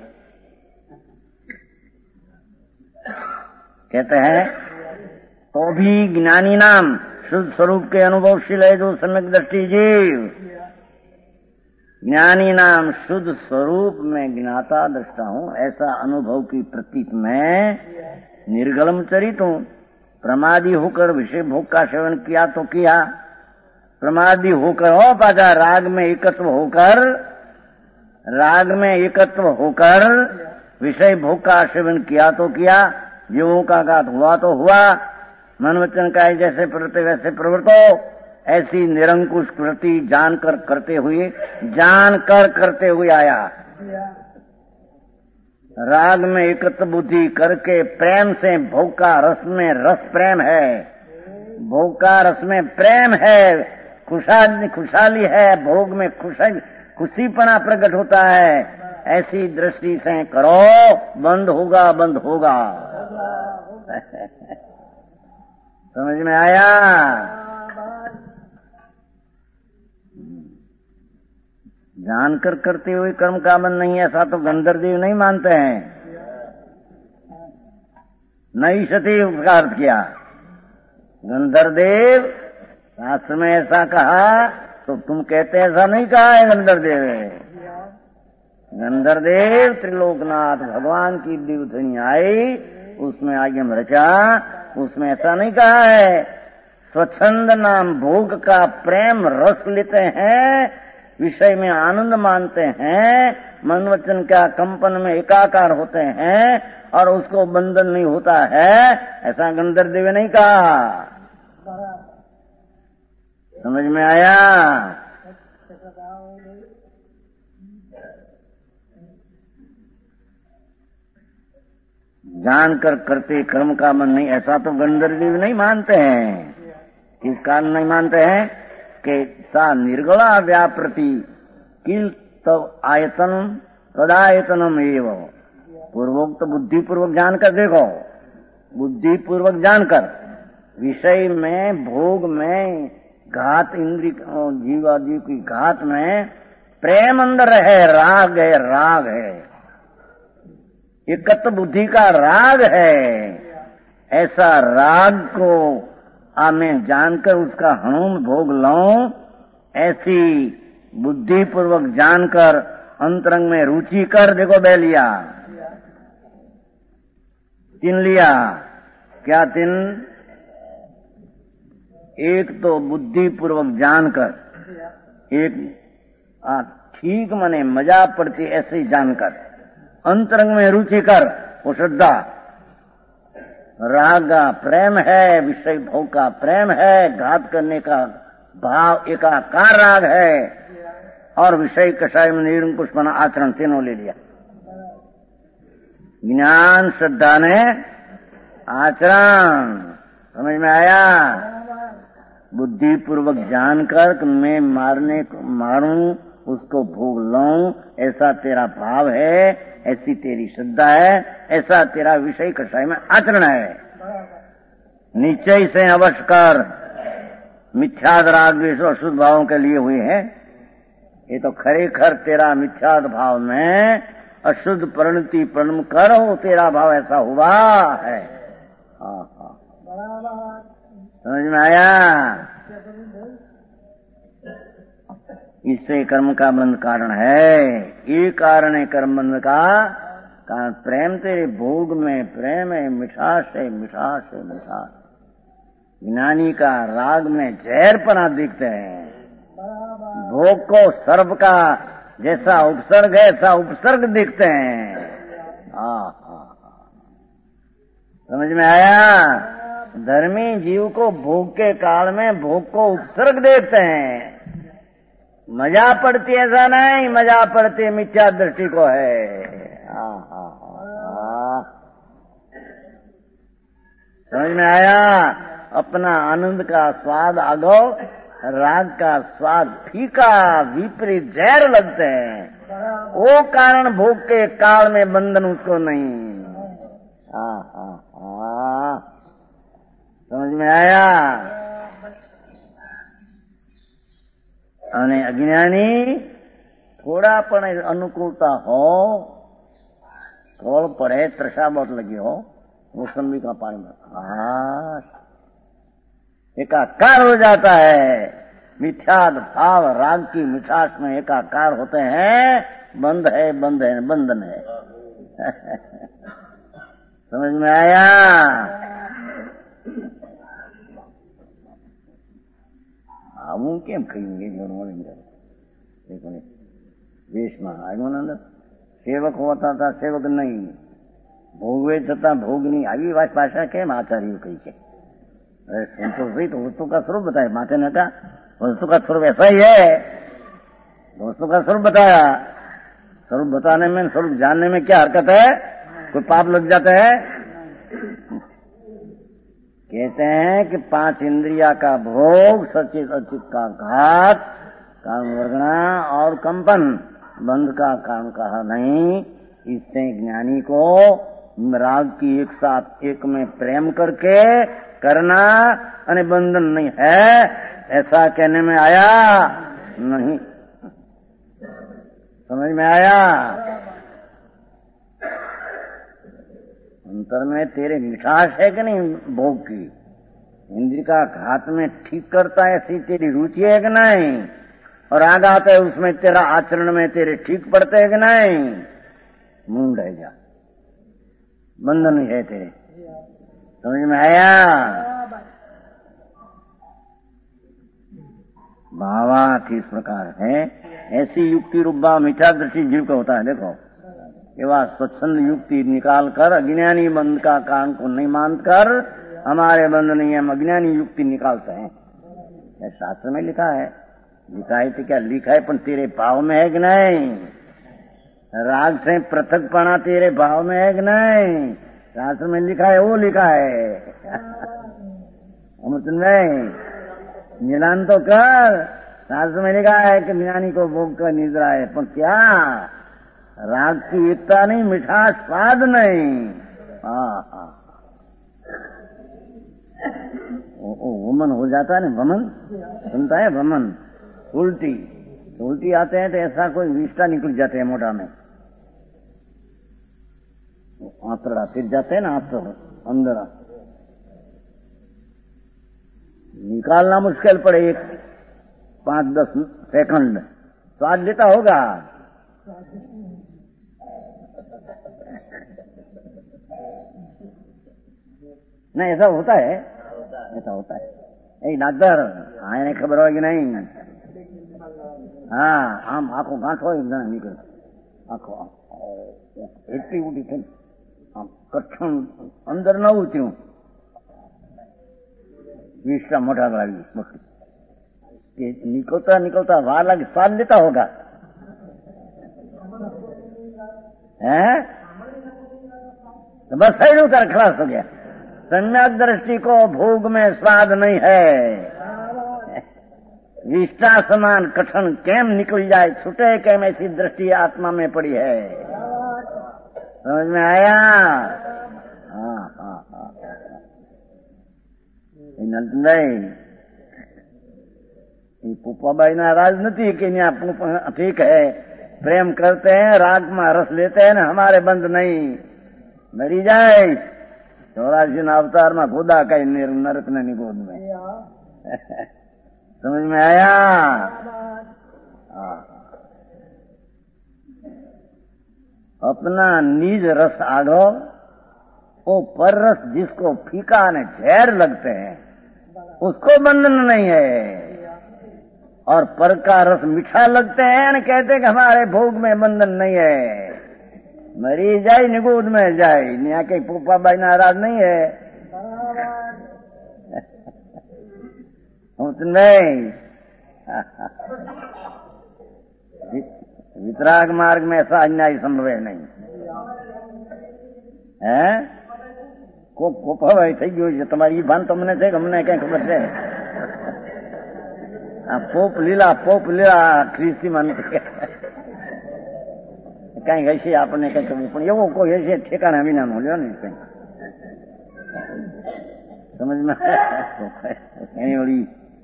कहते हैं तो भी ज्ञानी नाम शुद्ध स्वरूप के अनुभवशील है जो सम्यक दृष्टि जीव ज्ञानी नाम शुद्ध स्वरूप में ज्ञाता दृष्टा हूँ ऐसा अनुभव की प्रतीत में निर्गलम चरित हूँ प्रमादी होकर विषय भोग का सेवन किया तो किया प्रमादी होकर हो पाजा राग में एकत्व होकर राग में एकत्व होकर विषय भोग का सेवन किया तो किया जीवों का घात हुआ तो हुआ मन वचन का जैसे प्रवृत्ति वैसे प्रवृत्तो ऐसी निरंकुश कृति जानकर करते हुए जानकर करते हुए आया राग में एकत्र बुद्धि करके प्रेम से भोग का रस में रस प्रेम है भोग का रस में प्रेम है खुशहाली खुशहाली है भोग में खुशी खुशीपना प्रकट होता है ऐसी दृष्टि से करो बंद होगा बंद होगा समझ में आया जानकर करते हुए कर्म का बंध नहीं ऐसा तो गंधर्वदेव नहीं मानते हैं नहीं सती उसका अर्थ किया गंधर्वदेव शास्त्र में ऐसा कहा तो तुम कहते ऐसा नहीं कहा है गंधर्वदेव गंधर्वदेव त्रिलोकनाथ भगवान की दिव्यधनी आई उसमें आगम रचा उसमें ऐसा नहीं कहा है स्वच्छंद नाम भोग का प्रेम रस लेते हैं विषय में आनंद मानते हैं मन वचन का कंपन में एकाकार होते हैं और उसको बंधन नहीं होता है ऐसा गंधर्वदेव ने नहीं कहा समझ में आया जानकर करते कर्म का मन नहीं ऐसा तो गंधर्वदेव नहीं मानते हैं किस कारण नहीं मानते हैं कि सा निर्गुणा व्यापृति किल तव आयतन तदायतनम एवं पूर्वोक्त बुद्धि पूर्वक जानकर देखो बुद्धि पूर्वक जानकर विषय में भोग में घात इंद्रिय जीवादि की घात में प्रेम अंदर है राग है राग है एकत्व बुद्धि का राग है ऐसा राग को आ मैं जानकर उसका हणुम भोग लाऊं ऐसी बुद्धि पूर्वक जानकर अंतरंग में रुचि कर देखो बह लिया चिन लिया क्या चिन एक तो बुद्धि पूर्वक जानकर एक ठीक मने मजा पड़ती ऐसे जानकर अंतरंग में रुचि कर वो श्रद्धा राग का प्रेम है विषय भोग का प्रेम है घात करने का भाव एकाकार राग है और विषय कषाय में निरंकुशपना आचरण तीनों ले लिया ज्ञान श्रद्धा ने आचरण। समझ में आया? बुद्धि पूर्वक जानकर कि मैं मारने को मारूं, उसको भोग लूं, ऐसा तेरा भाव है, ऐसी तेरी श्रद्धा है, ऐसा तेरा विषय कषाय में आचरण है। निश्चय से अवश्य कर। मिथ्याद राग द्वेष अशुद्ध भावों के लिए हुई है। ये तो खरेखर तेरा मिथ्याद भाव में अशुद्ध परिणति प्रणम करो, तेरा भाव ऐसा हुआ है। हाँ हाँ, समझ में आया? इससे कर्म का बंध कारण है। ये कारण है कर्म बंध का कारण। प्रेम तेरे भोग में प्रेम है, मिठास है, मिठास है, मिठास। ज्ञानी का राग में जहरपना दिखते हैं। भोग को सर्प का जैसा उपसर्ग है, ऐसा उपसर्ग दिखते हैं। हाँ हाँ, समझ में आया? धर्मी जीव को भोग के काल में भोग को उपसर्ग देखते हैं। मजा पड़ती ऐसा नहीं, मजा पड़ती मिथ्या दृष्टि को है। हाँ हाँ हाँ, समझ में आया? अपना आनंद का स्वाद आगो, राग का स्वाद फीका, विपरीत जहर लगते हैं। वो कारण भोग के काल में बंधन उसको नहीं। हाँ हाँ हाँ, समझ में आया? અને અજ્ઞાની થોડા પણ અનુકૂળતા हो, થોડ પડે ત્રષા बहुत लगी हो, मौसमी का पानी में हाँ एकाकार हो जाता है। मिथ्याद भाव राग की मिठास में एकाकार होते हैं। बंद है, बंद है, बंधन है। समझ में आया? આવું કેમ કહ્યું? देखो देश में આવ્યો ને અંદર સેવક હોતા હતા, સેવક નહીં ભોગવે છતાં ભોગની આવી વાત ભાષા કેમ આચાર્ય કહી છે? अरे संतोष भाई तो वस्तु का स्वरूप बताया, माथे ने कहा वस्तु का स्वरूप ऐसा ही है। वस्तु का स्वरूप बताया। स्वरूप बताने में, स्वरूप जानने में क्या हरकत है? कोई पाप लग जाता है? कहते हैं कि पांच इंद्रिया का भोग, सचित अचित का घात, कारण वर्गना और कंपन बंध का कारण कहा नहीं। इससे ज्ञानी को राग की एक साथ एक में प्रेम करके करना अने बंधन नहीं है, ऐसा कहने में आया नहीं। समझ में आया? अंतर में तेरे मिठास है कि नहीं भोग की? इंद्रिय का घात में ठीक करता है ऐसी तेरी रुचि है कि नहीं? और आग आता है उसमें तेरा आचरण में तेरे ठीक पड़ते है कि नहीं? मूंड है जा, बंधन है तेरे। समझ में आया? भावार्थ इस प्रकार है। ऐसी युक्ति रूपा मीठा दृष्टि जीव का होता है। देखो एवं स्वच्छंद युक्ति निकाल कर अज्ञानी बंध का कारण को नहीं मानकर हमारे बंध नहीं है, हम अज्ञानी युक्ति निकालते हैं। यह शास्त्र में लिखा है। लिखा है तो क्या लिखा है, पर तेरे भाव में है कि नहीं? राग से पृथकपना तेरे भाव में है कि नहीं? शास्त्र में लिखा है, वो लिखा है। हम सुन रहे मिलान तो कर। शास्त्र में लिखा है कि ज्ञानी को भोग का निद्रा है, पर क्या राग की एकता नहीं, मिठास स्वाद नहीं। हाँ हाँ, वमन हो जाता है ना, वमन सुनता है? वमन उल्टी उल्टी आते हैं तो ऐसा कोई विष्टा निकल जाते हैं मोटा में, आंतड़ा फिर जाते हैं ना, आंतड़ अंदर निकालना मुश्किल पड़े। एक पांच दस सेकंड स्वाद लेता होगा। नहीं ऐसा होता है, ऐसा होता है। ए डॉक्टर आने खबर होगी नहीं? हाँ, आम आंखों गांठो एकदम निकल आंखों એટલી ઉડી થઈ આમ કઠણ અંદર ન ઉતર્યું, વિષ્ટા મોઢા લાગી निकलता निकलता वार लगे, स्वाद लेता होगा। हैं तो बस सही कर खलास हो गया। सम्यक दृष्टि को भोग में स्वाद नहीं है। विष्टा समान कठन केम निकल जाए, छूटे केम, ऐसी दृष्टि आत्मा में पड़ी है। समझ में आया? हाँ हाँ हाँ नहीं, पुप्पाबाई नाराज नहीं कि यहाँ ठीक है, प्रेम करते हैं, राग में रस लेते हैं ना, हमारे बंद नहीं, मरी जाए चौरासी न अवतार में खुदा का नरक ने निगोद में। समझ में आया? अपना निज रस आगो, वो पर रस जिसको फीका ने झेर लगते हैं उसको बंधन नहीं है, और पर का रस मीठा लगते हैं न कहते हैं कि हमारे भोग में बंधन नहीं है। मरी जाए निगोद में जाए, यहाँ के पुप्पा बाई नाराज नहीं है। नहीं, वितराग मार्ग में ऐसा अन्याय संभव नहीं है। को पुप्पा बाई थी गई तुम्हारी भान तो મને છે અમને કઈ ખબર છે? આ પોપ લીલા પોપ લીલા ખ્રિસ્તી માનતી કઈ હશે આપણને કઈ ખબર, પણ એવો કોઈ હશે ઠેકાણા વિનાનો લ્યો ને કઈ समझ में कहीं ओड़ी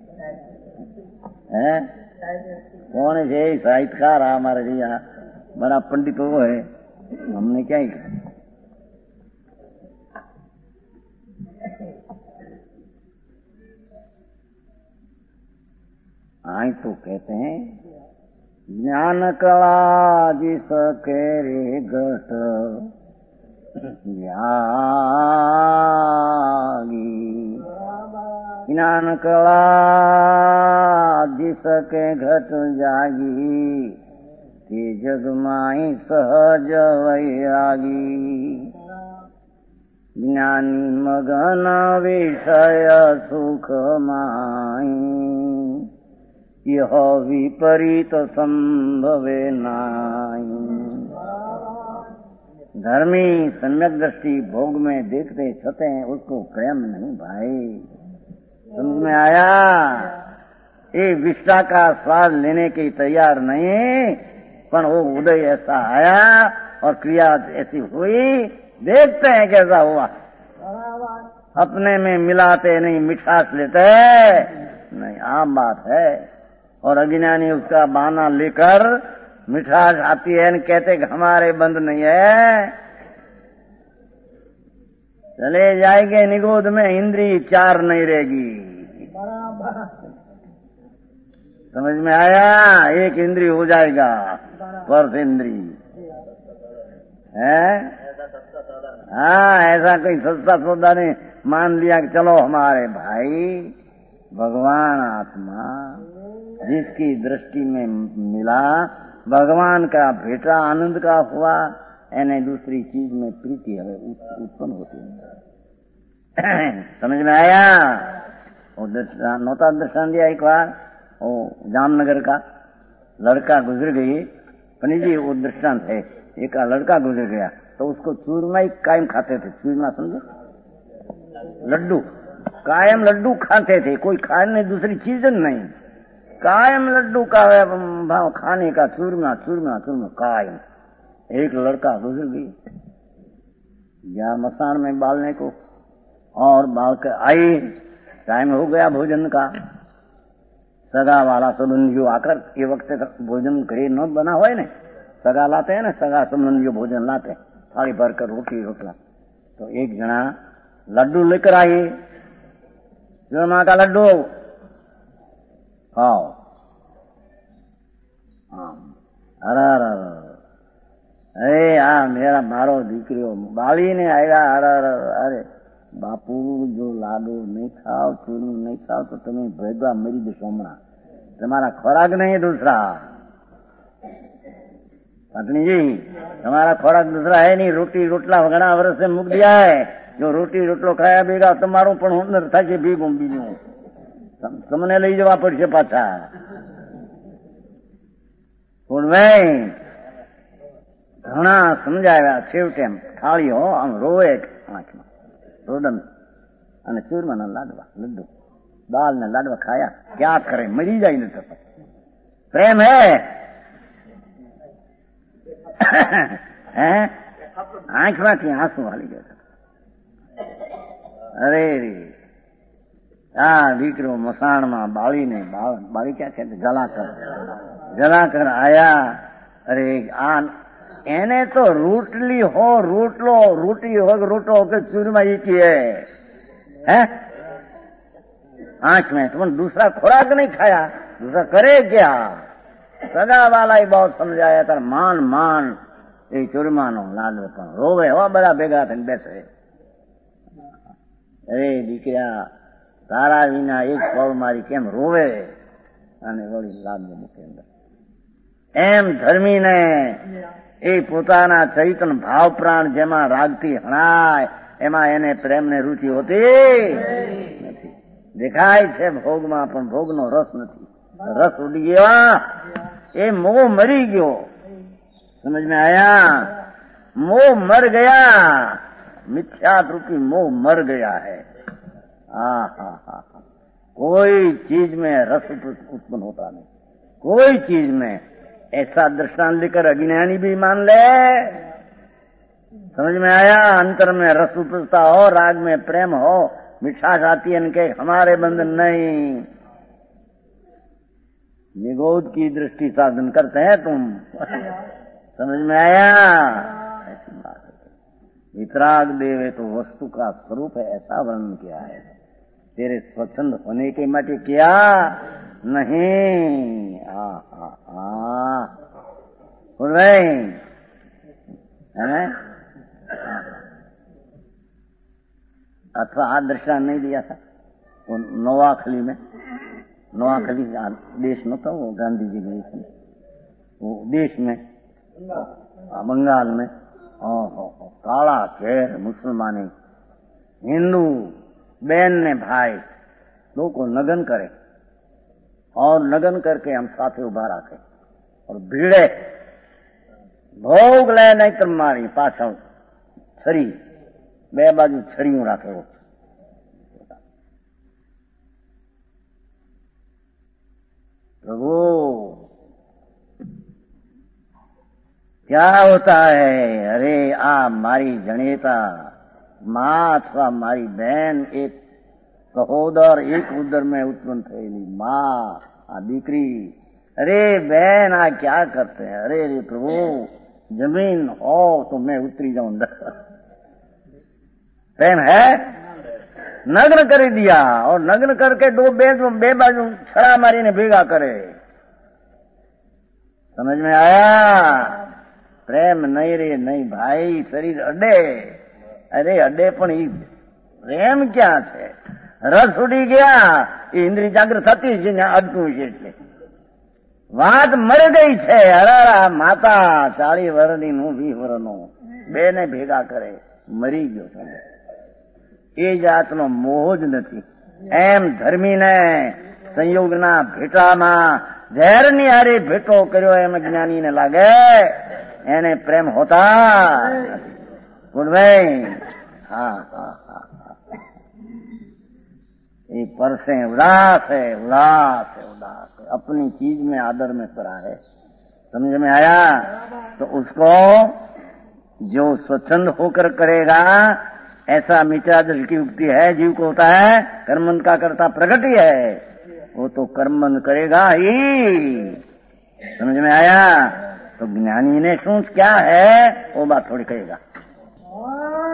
है कौन है साहित्यकार है हमारे जी यहाँ बड़ा पंडित वो है, हमने क्या ही आई तो कहते हैं ज्ञान कला जिसके रे घट यागी, ज्ञान कला जिसके घट जागी, ते जग माई सहज वैरागी। ज्ञानी मगन विषय सुख माई, यह विपरीत संभवे नाई। धर्मी सम्यक दृष्टि भोग में देखते छते हैं, उसको प्रेम नहीं भाई। समझ में आया? ये विष्टा का स्वाद लेने की तैयार नहीं, पर वो उदय ऐसा आया और क्रिया ऐसी हुई, देखते हैं कैसा हुआ। अपने में मिलाते नहीं, मिठास लेते नहीं, आम बात है। और अज्ञानी उसका बहाना लेकर मिठास आती है न कहते कि हमारे बंद नहीं है, चले जाएंगे निगोद में, इंद्री चार नहीं रहेगी। समझ में आया? एक इंद्री हो जाएगा स्पर्श इंद्री है। हाँ, ऐसा कोई सस्ता सौदा नहीं मान लिया कि चलो हमारे भाई। भगवान आत्मा जिसकी दृष्टि में मिला, भगवान का भेटा आनंद का हुआ, यानी दूसरी चीज में प्रीति हमें उत्पन्न होती है। समझ में आया? वो दृष्टान नौता दृष्टान दिया एक बार, वो जामनगर का लड़का गुजर गई, पनी जी वो दृष्टांत है। एक लड़का गुजर गया तो उसको चूरमा ही कायम खाते थे। चूरमा समझो, लड्डू कायम लड्डू खाते थे, कोई खाने दूसरी चीज नहीं, कायम लड्डू का भाव खाने का, चूरमा चूरमा चूरमा कायम। एक लड़का गुजर गई, या मसान में बालने को, और बाल कर आई, टाइम हो गया भोजन का। सगा वाला संबंधियों आकर ये वक्त तक भोजन करे न बना हुआ है, सगा लाते हैं ना, सगा संबंधियों भोजन लाते हैं, थाली भर कर रोटी रोटला। तो एक जना लड्डू लेकर आई, जो माँ का लड्डू खाओ। अरे अरे आ मेरा मारो दीकरियो बाली ने आएगा। अरे अरे बापू जो लाडू नहीं खाओ, चूरू नहीं खाओ तो तुम्हें भेदवा मेरी दुश्मना, तुम्हारा खोराक नहीं दूसरा। पत्नी जी तुम्हारा खोराक दूसरा है नहीं, रोटी रोटला घણા वर्ष से मुक दिया है। जो रोटी रोटलो खाया बेगा તમારું પણ હુનર થાય ભેગું બીજું તમને લઈ જવા પડશે પાછા। પણ ભાઈ ઘણા સમજાવ્યા, છેવટે એમ થાળીઓ આમ રોવે આંખમાં, રોદન અને ચૂરમાના લાડવા, લડ્ડુ, દાલ ને લાડવા ખાયા, ક્યાં કરે, મરી જાય ને તો પ્રેમ હે હે આંખમાંથી આંસુ હાલી ગયા. અરે રે આ દીકરો મસાણમાં બાળીને, બાળી ક્યાં છે, જલાકર જલાકર આયા. અરે આ એને તો રોટલી हो रोटलो रोटी हो रोटो के चूरमा ही की है, है? आंख में तुम दूसरा खुराक नहीं खाया, दूसरा करे क्या? सगा वाला ही बहुत समझाया था, मान मान ये चूरमा नो लाडो पण रोवे हो बड़ा भेगा थઈને બેસે. અરે દીકરા તારા વિના એક પળ મારી કેમ રોવે, અને વળી લાડુ મૂકે અંદર. એમ ધર્મીને એ પોતાના ચૈતન ભાવ પ્રાણ જેમાં રાગથી હણાય એમાં એને પ્રેમને રુચિ હોતી નથી. દેખાય છે ભોગમાં પણ ભોગનો રસ નથી. રસ ઉડી ગયો, એ મોહ મરી ગયો. સમજ में आया? मोह मर गया, मिथ्यात रूपी मोह मर गया है. हा हा हा कोई चीज में रस उत्पन्न होता नहीं, कोई चीज में. ऐसा दृष्टांत लेकर अज्ञानी भी मान ले. समझ में आया? अंतर में रस उपजता हो, राग में प्रेम हो, मिठास आती है, इनके हमारे बंधन नहीं. निगोद की दृष्टि साधन करते हैं तुम. समझ में आया? ऐसी बात है. वितराग देवे तो वस्तु का स्वरूप है, ऐसा वर्णन किया है. तेरे स्वच्छंद होने के माटे किया नहीं. आ आ आ बोल रहे हैं? अथवा आ दृष्टांत नहीं दिया था वो नोआखली में. नोआखली देश में था वो, गांधी जी गए थे वो देश में, बंगाल में. ओहो काला घेर मुसलमानी हिंदू बहन ने भाई दो को लगन करे और लगन करके हम साथे उभा राखे और भीड़े भोग ले नहीं तो मारी पाछा छरी बे बाजू छड़ियों राखे. वो प्रभु क्या होता है? अरे आ मारी जनेता माँ अथवा मारी बहन, एक सहोदर एक उदर में उत्पन्न थયેલી माँ आ दीकरी. अरे बहन आ क्या करते हैं? अरे रे प्रभु जमीन हो तो मैं उतरी जाऊं अंदर. प्रेम है? नग्न कर दिया और नग्न करके दो बे बे बाजू छड़ा मारी ने भेगा करे. समझ में आया? प्रेम नहीं रे नहीं भाई, शरीर अडे. अरे अडे पण ई प्रेम क्या छे? रस उड़ी गया, ये इंद्रिय जागृत थती છે ને અડતું છે એટલે વાત મરી ગઈ છે. અરારા માતા ચાલીસ વર્ષની નું વીસ વર્ષનો બે ને ભેગા કરે, મરી ગયો છે. એ જાતનો મોહ જ નથી. એમ ધર્મીને સંયોગના ભેટામાં ઝેરની હારે ભેટો કર્યો એમ જ્ઞાનીને લાગે એને પ્રેમ હોતા નથી. બોલ ભાઈ? हाँ हाँ हाँ ये पर से उदास है, उदास है, उदास है, अपनी चीज में आदर में पड़ा है. समझ में आया? तो उसको जो स्वच्छंद होकर करेगा, ऐसा मित्रा दृष्टि की उक्ति है, जीव को होता है कर्मंद का कर्ता प्रकट ही है, वो तो कर्मंद करेगा ही. समझ में आया? तो ज्ञानी ने सोच क्या है वो बात थोड़ी कहेगा.